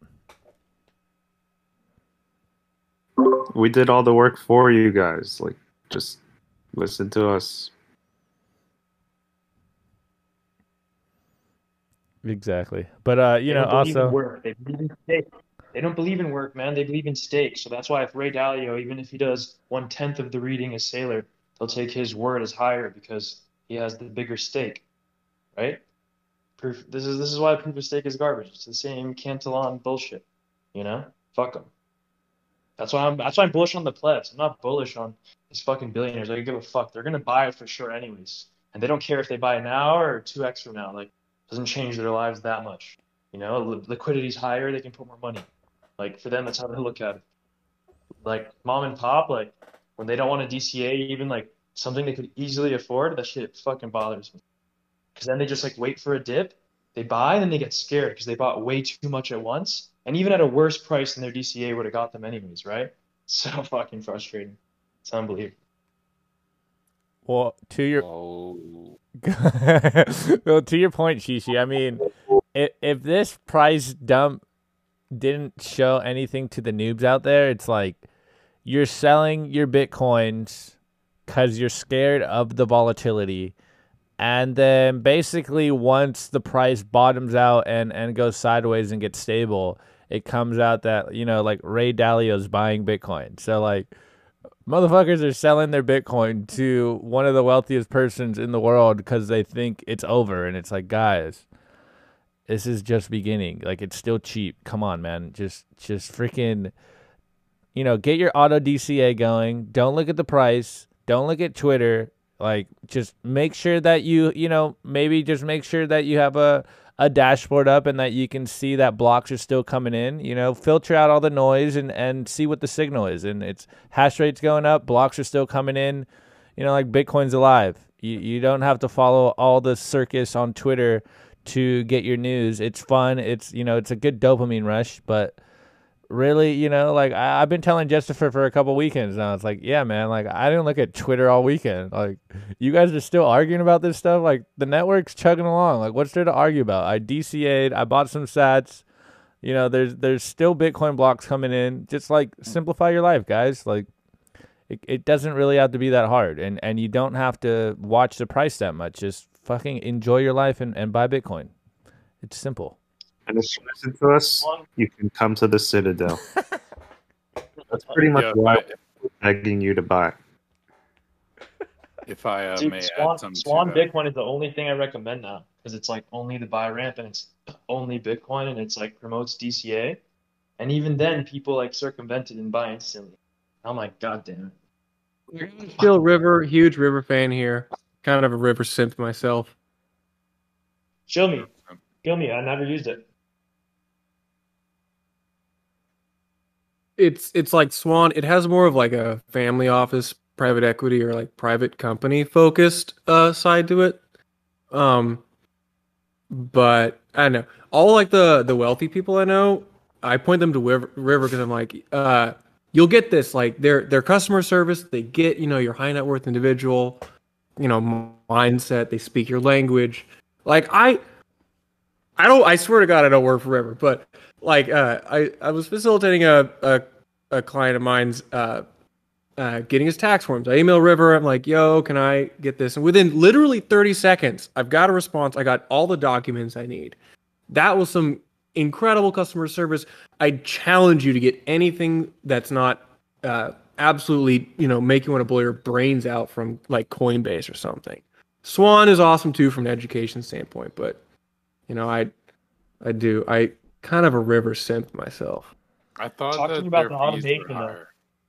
We did all the work for you guys. Like, just listen to us. Exactly. But, uh, you They know, don't believe in also... work. They believe in stake. They don't believe in work, man. They believe in stake. So that's why if Ray Dalio, even if he does one-tenth of the reading as Sailor, they'll take his word as higher because he has the bigger stake, right? Proof. This is this is why proof of stake is garbage. It's the same Cantillon bullshit, you know? Fuck them. That's why I'm that's why I'm bullish on the plebs. I'm not bullish on these fucking billionaires. I don't give a fuck. They're gonna buy it for sure anyways. And they don't care if they buy it now or two X from now. Like, it doesn't change their lives that much. You know, Li- liquidity's higher, they can put more money. Like, for them, that's how they look at it. Like, mom and pop, like, when they don't want a D C A, even like something they could easily afford, that shit fucking bothers me. Because then they just like wait for a dip, they buy, and then they get scared because they bought way too much at once. And even at a worse price than their D C A would have got them anyways, right? So fucking frustrating. It's unbelievable. Well, to your Oh, well, to your point, Shishi, I mean, if, if this price dump didn't show anything to the noobs out there, it's like you're selling your Bitcoins because you're scared of the volatility. And then basically once the price bottoms out and, and goes sideways and gets stable, it comes out that, you know, like Ray Dalio's buying Bitcoin. So like motherfuckers are selling their Bitcoin to one of the wealthiest persons in the world because they think it's over. And it's like, guys, this is just beginning. Like, it's still cheap. Come on, man. Just, just freaking, you know, get your auto D C A going. Don't look at the price. Don't look at Twitter. Like, just make sure that you, you know, maybe just make sure that you have a, a dashboard up and that you can see that blocks are still coming in, you know, filter out all the noise and, and see what the signal is. And it's hash rate's going up, blocks are still coming in, you know, like Bitcoin's alive. You, you don't have to follow all the circus on Twitter to get your news. It's fun. It's, you know, it's a good dopamine rush, but really, you know, like I, I've been telling Justifer for a couple weekends now. It's like, yeah, man, like I didn't look at Twitter all weekend. Like, you guys are still arguing about this stuff. Like, the network's chugging along. Like, what's there to argue about? I D C A'd. I bought some sats. You know, there's there's still Bitcoin blocks coming in. Just like simplify your life, guys. Like, it it doesn't really have to be that hard, and and you don't have to watch the price that much. Just fucking enjoy your life and, and buy Bitcoin. It's simple. And if you listen to us, you can come to the Citadel. That's pretty much Yeah, why but we're begging you to buy. if I uh, Dude, may Swan, add something Swan to that. Bitcoin is the only thing I recommend now because it's like only the buy ramp and it's only Bitcoin and it's like promotes D C A. And even then, people like circumvent it and buy instantly. I'm like, God damn it. Still River, huge River fan here. Kind of a River simp myself. Show me. Show me. I never used it. It's it's like Swan. It has more of like a family office, private equity, or like private company focused uh, side to it. Um, but I don't know. All like the the wealthy people I know, I point them to River because I'm like, uh, you'll get this. Like their their customer service, they get you know your high net worth individual, you know mindset. They speak your language. Like I, I don't. I swear to God, I don't work for River, but like uh, I I was facilitating a a, a client of mine's. Uh, Uh, getting his tax forms. I email River. I'm like, yo, can I get this? And within literally thirty seconds, I've got a response. I got all the documents I need. That was some incredible customer service. I challenge you to get anything that's not uh, absolutely, you know, make you want to blow your brains out from like Coinbase or something. Swan is awesome too from an education standpoint, but you know, I, I do. I kind of a River simp myself. I thought Talk to that me about their the fees automation, were though. higher.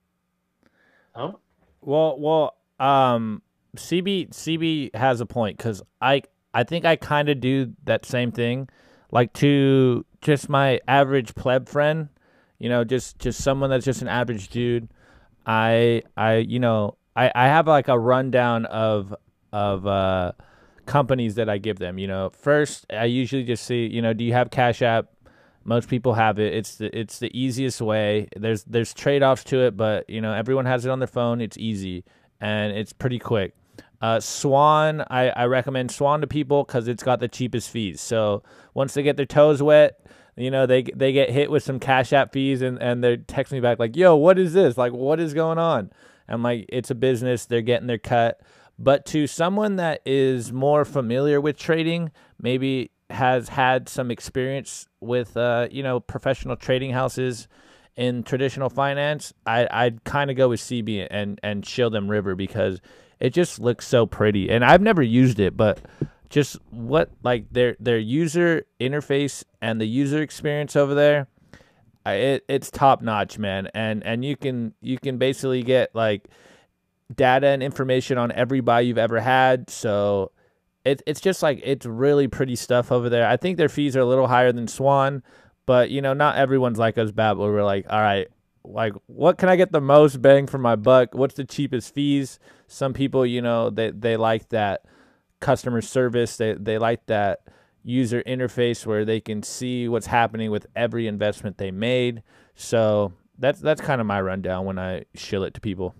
Huh? Well, well, um, C B C B has a point because I I think I kind of do that same thing, like to just my average pleb friend, you know, just just someone that's just an average dude. I I you know I I have like a rundown of of uh companies that I give them. You know, first I usually just see, you know, do you have Cash App? Most people have it. It's the it's the easiest way. There's there's trade-offs to it, but you know everyone has it on their phone. It's easy and it's pretty quick. Uh, Swan, I, I recommend Swan to people because it's got the cheapest fees. So once they get their toes wet, you know they they get hit with some Cash App fees and and they text me back like, "Yo, what is this? Like, what is going on?" I'm like, "It's a business. They're getting their cut." But to someone that is more familiar with trading, maybe has had some experience with uh you know professional trading houses in traditional finance, I I'd kind of go with C B and and shill them River because it just looks so pretty. And I've never used it, but just what like their their user interface and the user experience over there, I, it it's top notch, man. And and you can you can basically get like data and information on every buy you've ever had. So It, it's just like, it's really pretty stuff over there. I think their fees are a little higher than Swan, but, you know, not everyone's like us, Bat, where we're like, all right, like, what can I get the most bang for my buck? What's the cheapest fees? Some people, you know, they, they like that customer service. They, they like that user interface where they can see what's happening with every investment they made. So that's, that's kind of my rundown when I shill it to people.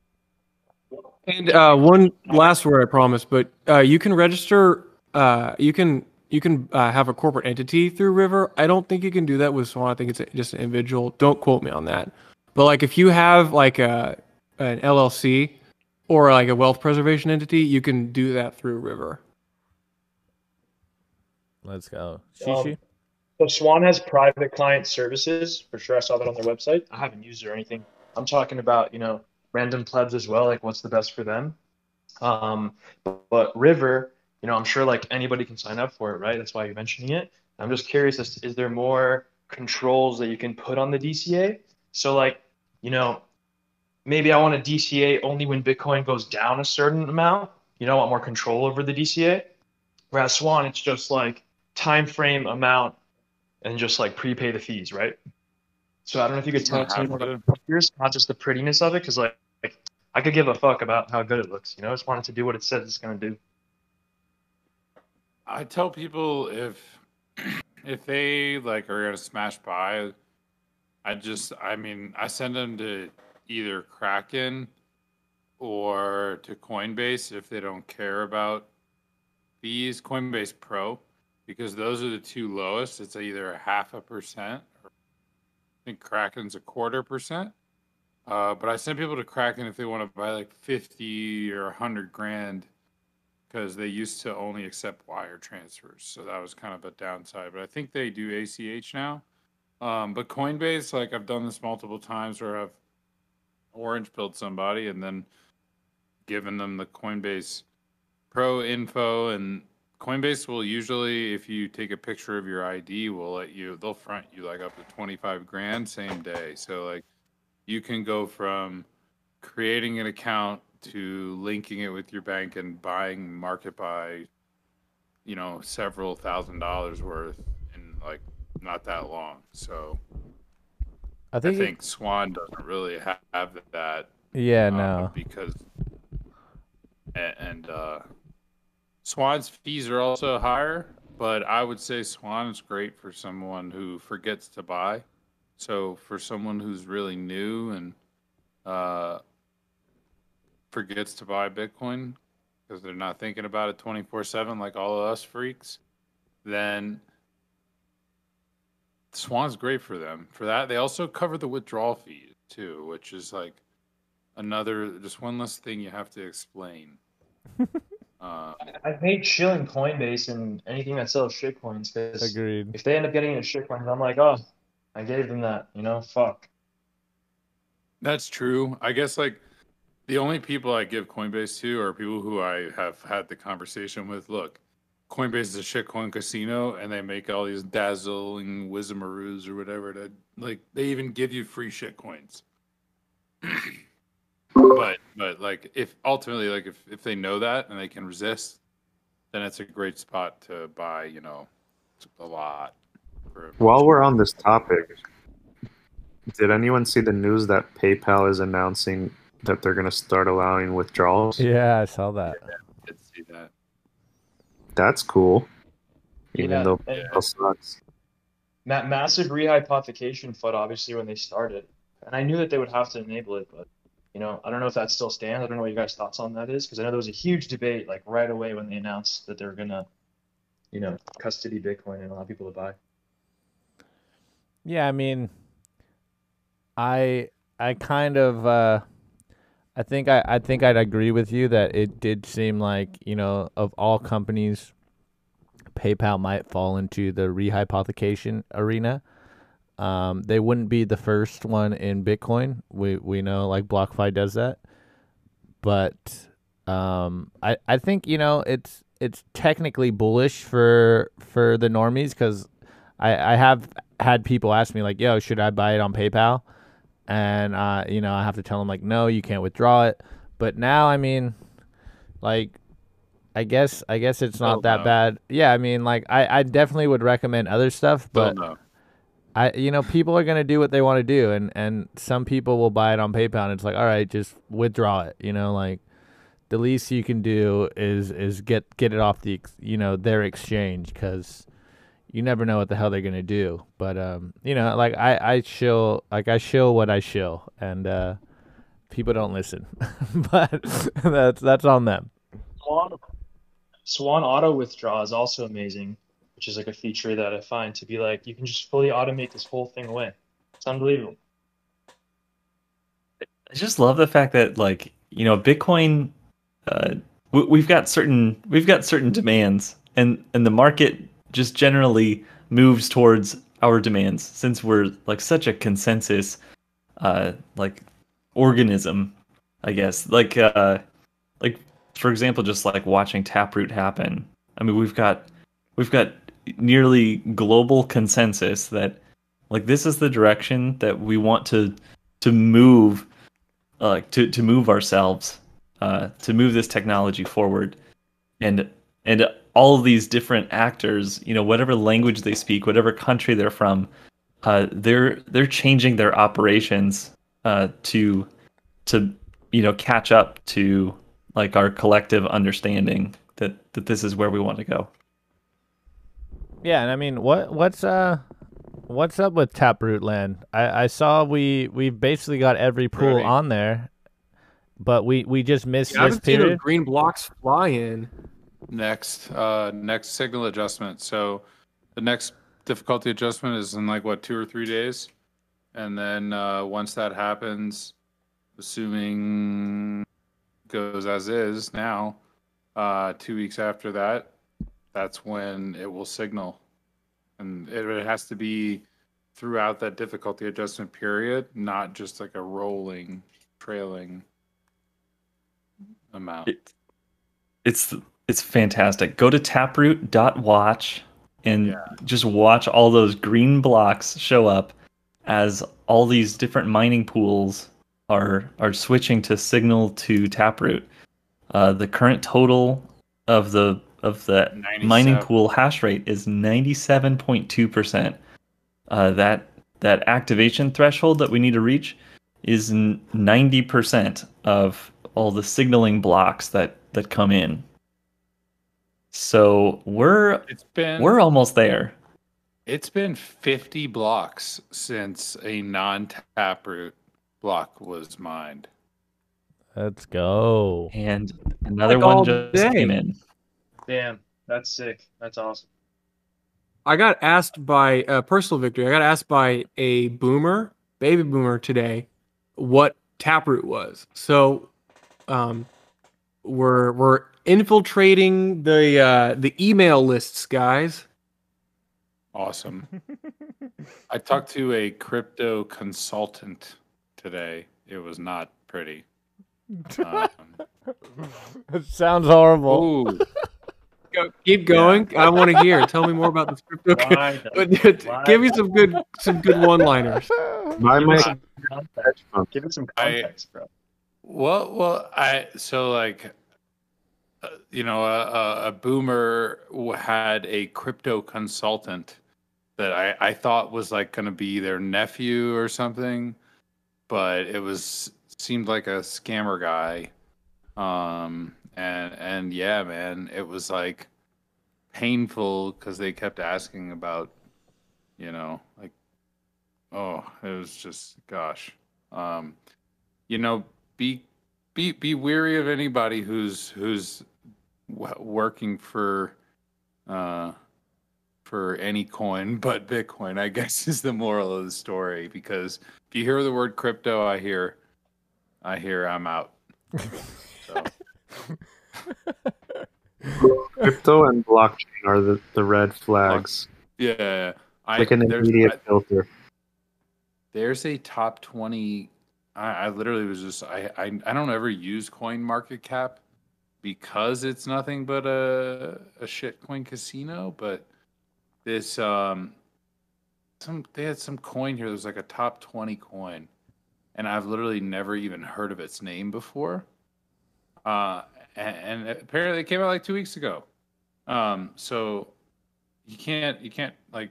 And uh, one last word, I promise. But uh, you can register. Uh, you can you can uh, have a corporate entity through River. I don't think you can do that with Swan. I think it's just an individual. Don't quote me on that. But like, if you have like a an L L C or like a wealth preservation entity, you can do that through River. Let's go, Um, Shishi. so Swan has private client services for sure. I saw that on their website. I haven't used it or anything. I'm talking about you know random plebs as well. Like what's the best for them? Um, but, but River, you know, I'm sure like anybody can sign up for it, right? That's why you're mentioning it. I'm just curious, as to, is there more controls that you can put on the D C A? So like, you know, maybe I want a D C A only when Bitcoin goes down a certain amount. You know, I want more control over the D C A. Whereas Swan, it's just like time frame, amount, and just like prepay the fees, right? So I don't know if you could tell Don't us have more to. about the features, not just the prettiness of it, because like, like I could give a fuck about how good it looks. You know, I just want it to do what it says it's gonna do. I tell people if if they like are gonna smash buy, I just I mean I send them to either Kraken or to Coinbase if they don't care about fees. Coinbase Pro, because those are the two lowest. It's either a half a percent or I think Kraken's a quarter percent. Uh, but I send people to Kraken if they want to buy like fifty or a hundred grand, because they used to only accept wire transfers. So that was kind of a downside. But I think they do A C H now. Um, but Coinbase, like I've done this multiple times where I've orange pilled somebody and then given them the Coinbase Pro info, and Coinbase will usually, if you take a picture of your I D, will let you. They'll front you like up to twenty-five grand same day. So like, you can go from creating an account to linking it with your bank and buying market buy, you know, several thousand dollars worth in like not that long. So I I think. think it- Swan doesn't really ha- have that yeah, uh, no. because and, and uh, Swan's fees are also higher, but I would say Swan is great for someone who forgets to buy. So for someone who's really new and uh, forgets to buy Bitcoin because they're not thinking about it twenty-four seven like all of us freaks, then Swan's great for them. For that, they also cover the withdrawal fees too, which is like another, just one less thing you have to explain. uh, I hate shilling Coinbase and anything that sells shitcoins because Agreed. if they end up getting into shitcoins, I'm like, oh, I gave them that, you know, fuck. that's true. I guess like the only people I give Coinbase to are people who I have had the conversation with. Look, Coinbase is a shitcoin casino, and they make all these dazzling whizamaroos or whatever. To like, they even give you free shitcoins. but but like, if ultimately like if if they know that and they can resist, then it's a great spot to buy. You know, a lot. For While we're on this topic, did anyone see the news that PayPal is announcing that they're going to start allowing withdrawals? Yeah, I saw that. I did see that. That's cool. Even Yeah, though and PayPal sucks. ma- massive rehypothecation fund, obviously, when they started. And I knew that they would have to enable it, but, you know, I don't know if that still stands. I don't know what your guys' thoughts on that is, because I know there was a huge debate, like, right away when they announced that they were going to, you know, custody Bitcoin and allow people to buy. Yeah, I mean, I I kind of uh, I think I, I think I'd agree with you that it did seem like, you know, of all companies, PayPal might fall into the rehypothecation arena. Um, they wouldn't be the first one in Bitcoin. We we know like BlockFi does that, but um, I I think, you know, it's it's technically bullish for for the normies because I I have had people ask me like, yo, should I buy it on PayPal? And uh, you know, I have to tell them like, no, you can't withdraw it. But now, I mean, like, I guess I guess it's not Still that no. bad. Yeah, I mean, like, I, I definitely would recommend other stuff, Still but no. I you know, people are gonna do what they want to do, and and some people will buy it on PayPal, and it's like, all right, just withdraw it. You know, like the least you can do is is get get it off the ex- you know their exchange because you never know what the hell they're gonna do. But um, you know, like I I shill like I shill what I shill, and uh, people don't listen, but that's that's on them. Swan, Swan Auto Withdraw is also amazing, which is like a feature that I find to be like, you can just fully automate this whole thing away. It's unbelievable. I just love the fact that, like, you know, Bitcoin, uh, we, we've got certain we've got certain demands, and and the market just generally moves towards our demands since we're like such a consensus, uh, like organism, I guess. Like, uh, like for example, just like watching Taproot happen. I mean, we've got we've got nearly global consensus that like this is the direction that we want to to move uh, to to move ourselves, uh, to move this technology forward, and and all of these different actors, you know, whatever language they speak, whatever country they're from, uh, they're they're changing their operations uh, to to you know catch up to like our collective understanding that that this is where we want to go. Yeah, and I mean, what what's uh what's up with Taproot Land? I I saw we we basically got every pool Ready. on there, but we we just missed Yeah, I this haven't seen those period. green blocks fly in. Next, uh, next signal adjustment. So the next difficulty adjustment is in like what two or three days, and then uh, once that happens, assuming goes as is now, uh, two weeks after that, that's when it will signal, and it, it has to be throughout that difficulty adjustment period, not just like a rolling, trailing amount. It, it's it's fantastic. Go to taproot dot watch and Yeah. just watch all those green blocks show up as all these different mining pools are are switching to Signal to Taproot. Uh, the current total of the of the mining ninety-seven. pool hash rate is ninety-seven point two percent. Uh, that that activation threshold that we need to reach is ninety percent of all the signaling blocks that that come in. So we're It's been we're almost there. it's been fifty blocks since a non-taproot block was mined. Let's go. And another Like one all just day. came in. Damn, that's sick. That's awesome. I got asked by a uh, personal victory. I got asked by a boomer, baby boomer today, what Taproot was. So, um, we're we're infiltrating the uh, the email lists, guys. Awesome. I talked to a crypto consultant today. It was not pretty. Um, It sounds horrible. ooh, Go, keep going. I want to hear. Tell me more about this crypto. Why though? But Why? give me some good some good one-liners. My Give mic it some context. Give it some I- context, bro. well, well, I so like, uh, you know, a, a, a boomer w- had a crypto consultant that I, I thought was like going to be their nephew or something, but it was seemed like a scammer guy. Um, and and yeah, man, it was like painful because they kept asking about, you know, like, oh, it was just, gosh, um, you know, be be be weary of anybody who's who's w- working for uh for any coin but Bitcoin, I guess, is the moral of the story. Because if you hear the word crypto, I hear I hear I'm out. So Crypto and blockchain are the, the red flags. yeah, I Like an there's immediate I- filter. there's a top twenty. I, I literally was just I, I I don't ever use Coin Market Cap because it's nothing but a a shitcoin casino. But this um some they had some coin here that was like a top twenty coin, and I've literally never even heard of its name before. Uh, and, and apparently it came out like two weeks ago. Um, so you can't you can't like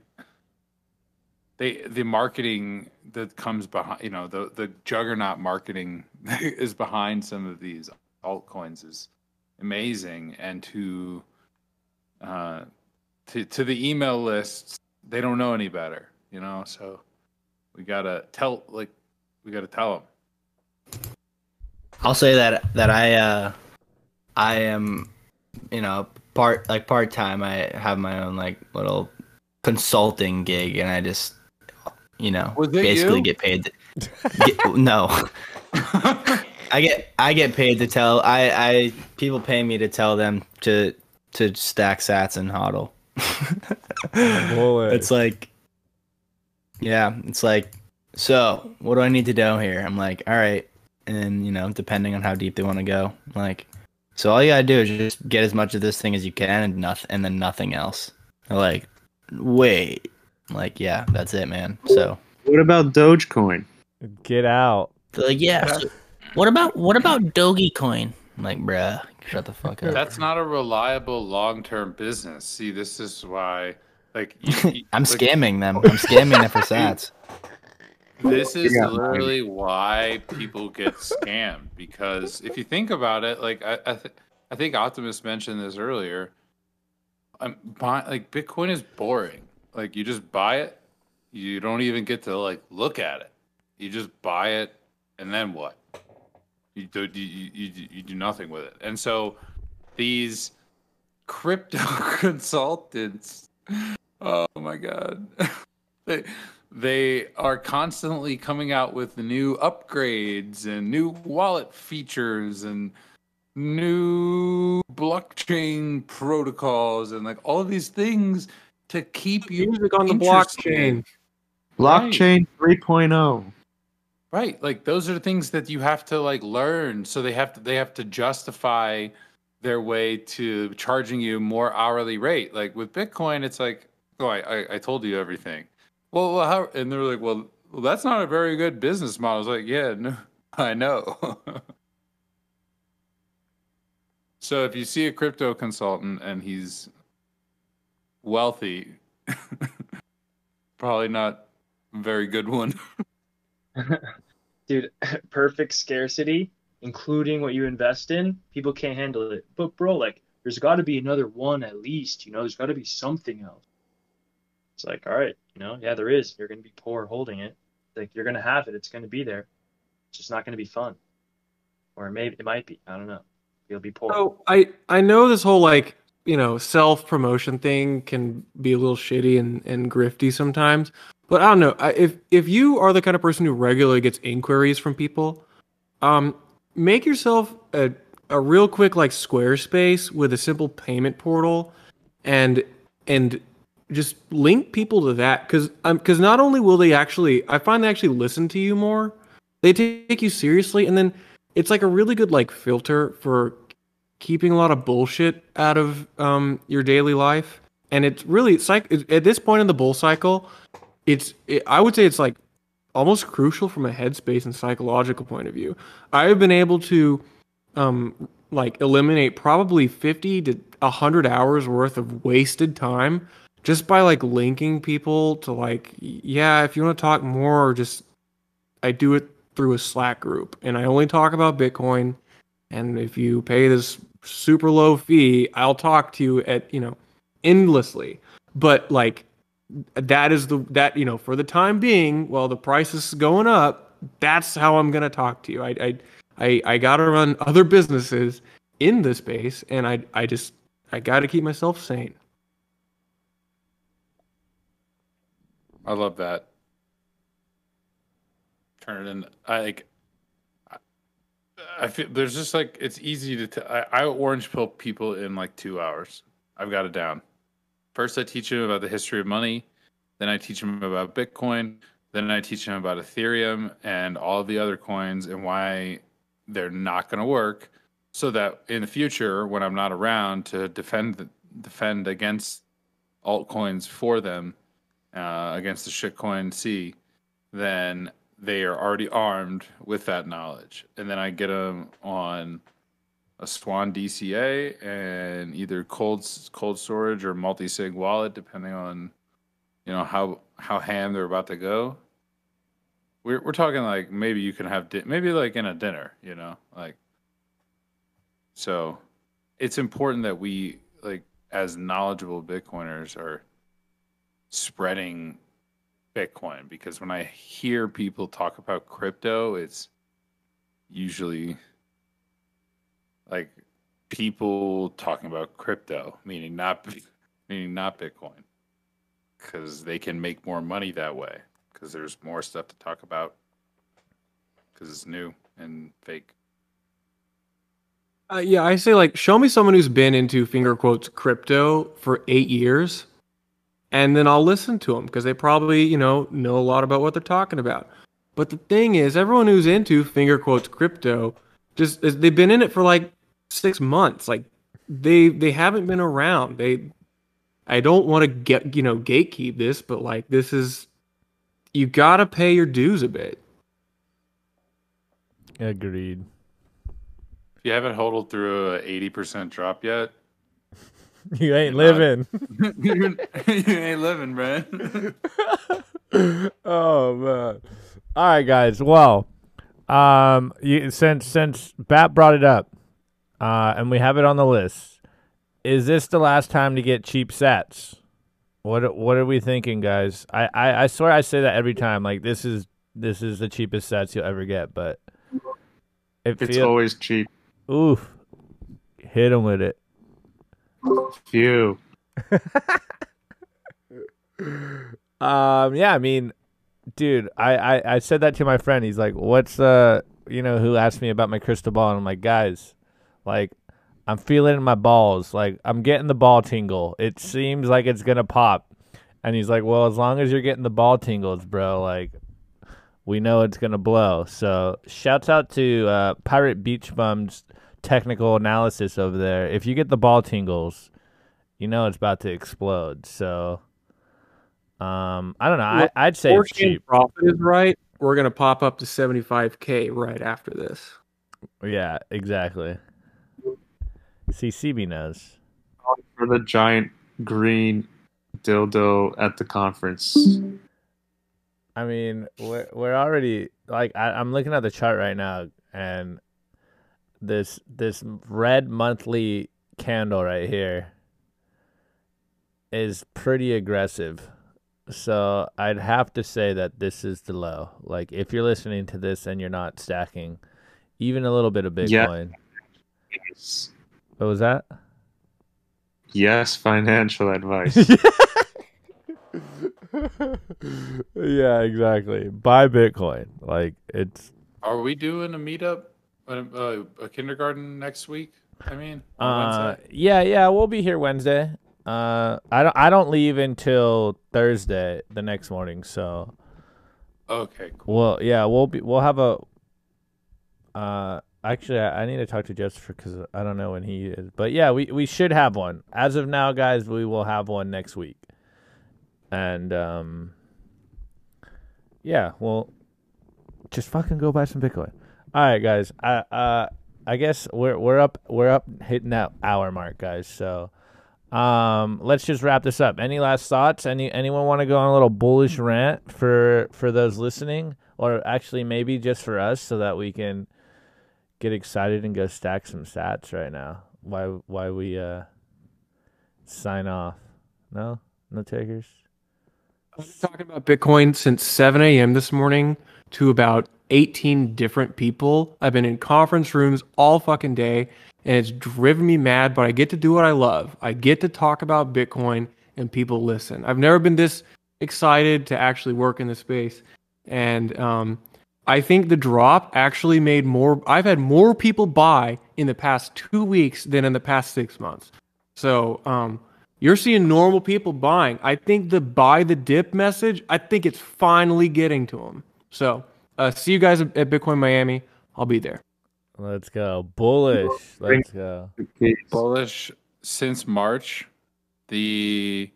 they the marketing that comes behind, you know, the the juggernaut marketing is behind some of these altcoins is amazing. And to uh to to the email lists, they don't know any better, you know. So we gotta tell like we gotta tell them. I'll say that that I uh I am, you know, part like part time. I have my own like little consulting gig, and I just, you know, Was it basically you? get paid. To, get, no, I get I get paid to tell. I I people pay me to tell them to to stack sats and hodl. Bullet. It's like, yeah, it's like, so what do I need to do here? I'm like, all right. And, you know, depending on how deep they want to go, like, so all you gotta do is just get as much of this thing as you can and nothing, and then nothing else. They're like, wait, I'm like, yeah, that's it, man. So What about Dogecoin? Get out. they're like, yeah. So what about what about Dogecoin? I'm like, bruh, shut the fuck up. That's not a reliable long-term business. See, this is why, like, you, you- I'm like, scamming them. I'm scamming them for sats. This is Yeah. literally why people get scammed. Because if you think about it, like I, I, th- I think Optimus mentioned this earlier. I'm buy- like Bitcoin is boring. Like you just buy it, you don't even get to like look at it. You just buy it, and then what? You do you, you, you, you do nothing with it. And so these crypto consultants, oh my god, they they are constantly coming out with new upgrades and new wallet features and new blockchain protocols and like all of these things to keep you Music on the interested. blockchain. Blockchain three point oh. Right, like those are the things that you have to like learn. So they have to they have to justify their way to charging you more hourly rate. Like with Bitcoin, it's like, oh, I, I, I told you everything. Well, well, how? And they're like, well, well, that's not a very good business model. I was like, yeah, no, I know. So if you see a crypto consultant and he's wealthy, probably not a very good one. Dude, perfect scarcity, including what you invest in, people can't handle it. But bro, like, there's got to be another one at least. You know, there's got to be something else. It's like, all right, you know, yeah, there is. You're gonna be poor holding it. Like, you're gonna have it. It's gonna be there. It's just not gonna be fun. Or maybe it might be. I don't know. You'll be poor. So I I know this whole like you know self promotion thing can be a little shitty and, and grifty sometimes, but I don't know I, if if you are the kind of person who regularly gets inquiries from people, um, make yourself a a real quick like Squarespace with a simple payment portal, and and just link people to that because um because not only will they actually I find they actually listen to you more, they take you seriously, and then it's like a really good like filter for keeping a lot of bullshit out of um, your daily life. And it's really it's like at this point in the bull cycle, it's it, I would say it's like almost crucial from a headspace and psychological point of view. I have been able to um, like eliminate probably fifty to one hundred hours worth of wasted time just by like linking people to like, yeah, if you want to talk more, or just I do it through a Slack group, and I only talk about Bitcoin. And if you pay this super low fee, I'll talk to you at, you know, endlessly. But like that is the that, you know, for the time being, while the price is going up, that's how I'm gonna talk to you. I I I, I gotta run other businesses in this space, and I I just I gotta keep myself sane. I love that. Turn it in. I like. I feel there's just like it's easy to. T- I, I orange pill people in like two hours. I've got it down. First, I teach them about the history of money. Then I teach them about Bitcoin. Then I teach them about Ethereum and all of the other coins and why they're not going to work. So that in the future, when I'm not around to defend defend against altcoins for them, uh, against the shitcoin sea, then they are already armed with that knowledge. And then I get them on a Swan D C A and either cold cold storage or multi-sig wallet, depending on, you know, how how ham they're about to go. We're we're talking like maybe you can have di- maybe like in a dinner, you know, like. So, it's important that we like as knowledgeable Bitcoiners are spreading Bitcoin, because when I hear people talk about crypto, it's usually like people talking about crypto, meaning not meaning not Bitcoin, because they can make more money that way, because there's more stuff to talk about, because it's new and fake. Uh, yeah, I say like show me someone who's been into finger quotes crypto for eight years. And then I'll listen to them because they probably, you know, know a lot about what they're talking about. But the thing is, everyone who's into finger quotes crypto, just they've been in it for like six months. Like they they haven't been around. They, I don't want to get you know gatekeep this, but like this is, you gotta pay your dues a bit. Agreed. If you haven't hodled through a eighty percent drop yet, you ain't living. you ain't living, man. Oh man! All right, guys. Well, um, you, since since Bat brought it up, uh, and we have it on the list, is this the last time to get cheap sats? What what are we thinking, guys? I, I, I swear I say that every time. Like this is this is the cheapest sats you'll ever get, but it It's feel, always cheap. oof, hit him with it. Few. Um, yeah, I mean, dude, I, I, I said that to my friend. He's like, what's, uh, you know, who asked me about my crystal ball? And I'm like, guys, like, I'm feeling it in my balls. Like, I'm getting the ball tingle. It seems like it's going to pop. And he's like, well, as long as you're getting the ball tingles, bro, like, we know it's going to blow. So, shouts out to uh, Pirate Beach Bums technical analysis over there. If you get the ball tingles, you know it's about to explode. So, um, I don't know. I, I'd say it's cheap. Profit is right. We're gonna pop up to seventy-five K right after this. Yeah, exactly. See, C B knows. For the giant green dildo at the conference. I mean, we're we're already like I, I'm looking at the chart right now, and this this red monthly candle right here is pretty aggressive. So I'd have to say that this is the low. Like if you're listening to this and you're not stacking even a little bit of Bitcoin. Yes. What was that? Yes, financial advice. Yeah, exactly. Buy Bitcoin. Like it's. Are we doing a meetup, a, a, a kindergarten next week? I mean, on Uh, Wednesday? yeah, yeah, we'll be here Wednesday. Uh, I don't, I don't leave until Thursday the next morning. So, Okay, cool. well, yeah, we'll be, we'll have a. Uh, actually, I, I need to talk to Joseph because I don't know when he is. But yeah, we we should have one. As of now, guys, we will have one next week. And um, yeah, well, just fucking go buy some Bitcoin. All right, guys. I uh, I guess we're we're up we're up hitting that hour mark, guys. So, um, let's just wrap this up. Any last thoughts? Any anyone want to go on a little bullish rant for for those listening, or actually maybe just for us, so that we can get excited and go stack some sats right now? Why why we uh sign off? No, no takers. I've been talking about Bitcoin since seven a.m. this morning to about eighteen different people. I've been in conference rooms all fucking day, and it's driven me mad, but I get to do what I love. I get to talk about Bitcoin, and people listen. I've never been this excited to actually work in the space. And um, I think the drop actually made more... I've had more people buy in the past two weeks than in the past six months. So... Um, You're seeing normal people buying. I think the buy the dip message, I think it's finally getting to them. So, uh, see you guys at Bitcoin Miami. I'll be there. Let's go. Bullish. Let's go. Bullish since March. The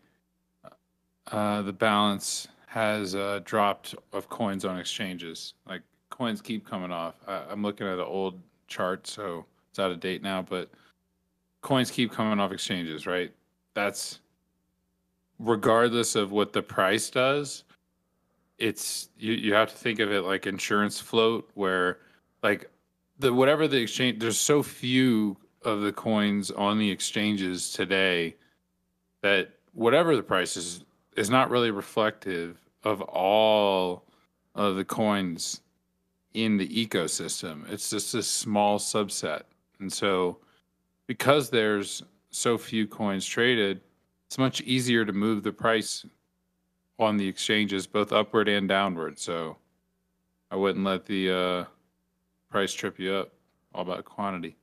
uh, the balance has uh, dropped of coins on exchanges. Like coins keep coming off. I, I'm looking at an old chart, so it's out of date now. But coins keep coming off exchanges, right? That's regardless of what the price does. It's you, you have to think of it like insurance float, where like the whatever the exchange, there's so few of the coins on the exchanges today that whatever the price is is not really reflective of all of the coins in the ecosystem. It's just a small subset. And so because there's so few coins traded, it's much easier to move the price on the exchanges, both upward and downward. So I wouldn't let the uh, price trip you up. All about quantity.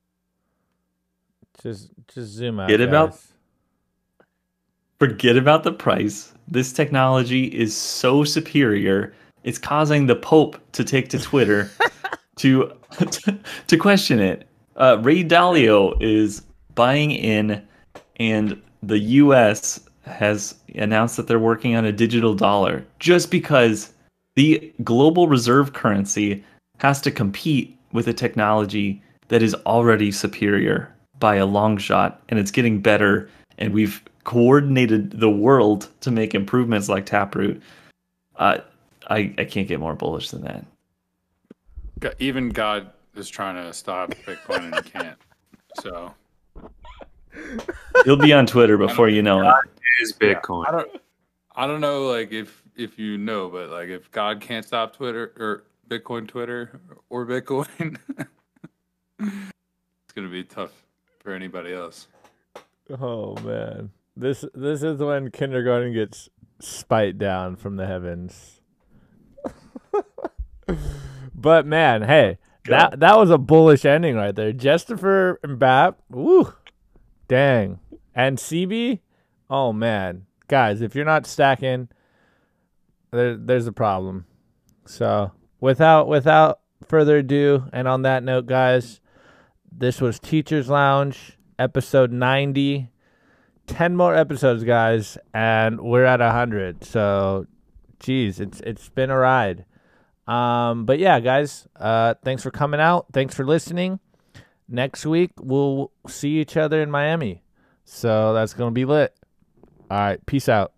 Just just zoom out. Forget about guys. forget about the price. This technology is so superior. It's causing the Pope to take to Twitter to to question it. Uh, Ray Dalio is buying in, and the U S has announced that they're working on a digital dollar just because the global reserve currency has to compete with a technology that is already superior by a long shot, and it's getting better, and we've coordinated the world to make improvements like Taproot. Uh, I, I can't get more bullish than that. Go- Even God is trying to stop Bitcoin and he can't. So You'll be on Twitter before you know it. It is Bitcoin. I don't I don't know like if if you know, but like if God can't stop Twitter or Bitcoin Twitter or Bitcoin, it's gonna be tough for anybody else. Oh man, this this is when kindergarten gets spite down from the heavens. But man, hey, that that was a bullish ending right there. Justifer and Bap, woo, dang, and C B, oh man, guys, if you're not stacking, there there's a problem. So without without further ado, and on that note, guys, This was Teachers Lounge, episode ninety. ten more episodes, guys, and we're at one hundred. So, geez, it's it's been a ride. Um, but yeah, guys, uh, thanks for coming out. Thanks for listening. Next week, we'll see each other in Miami. So that's going to be lit. All right, peace out.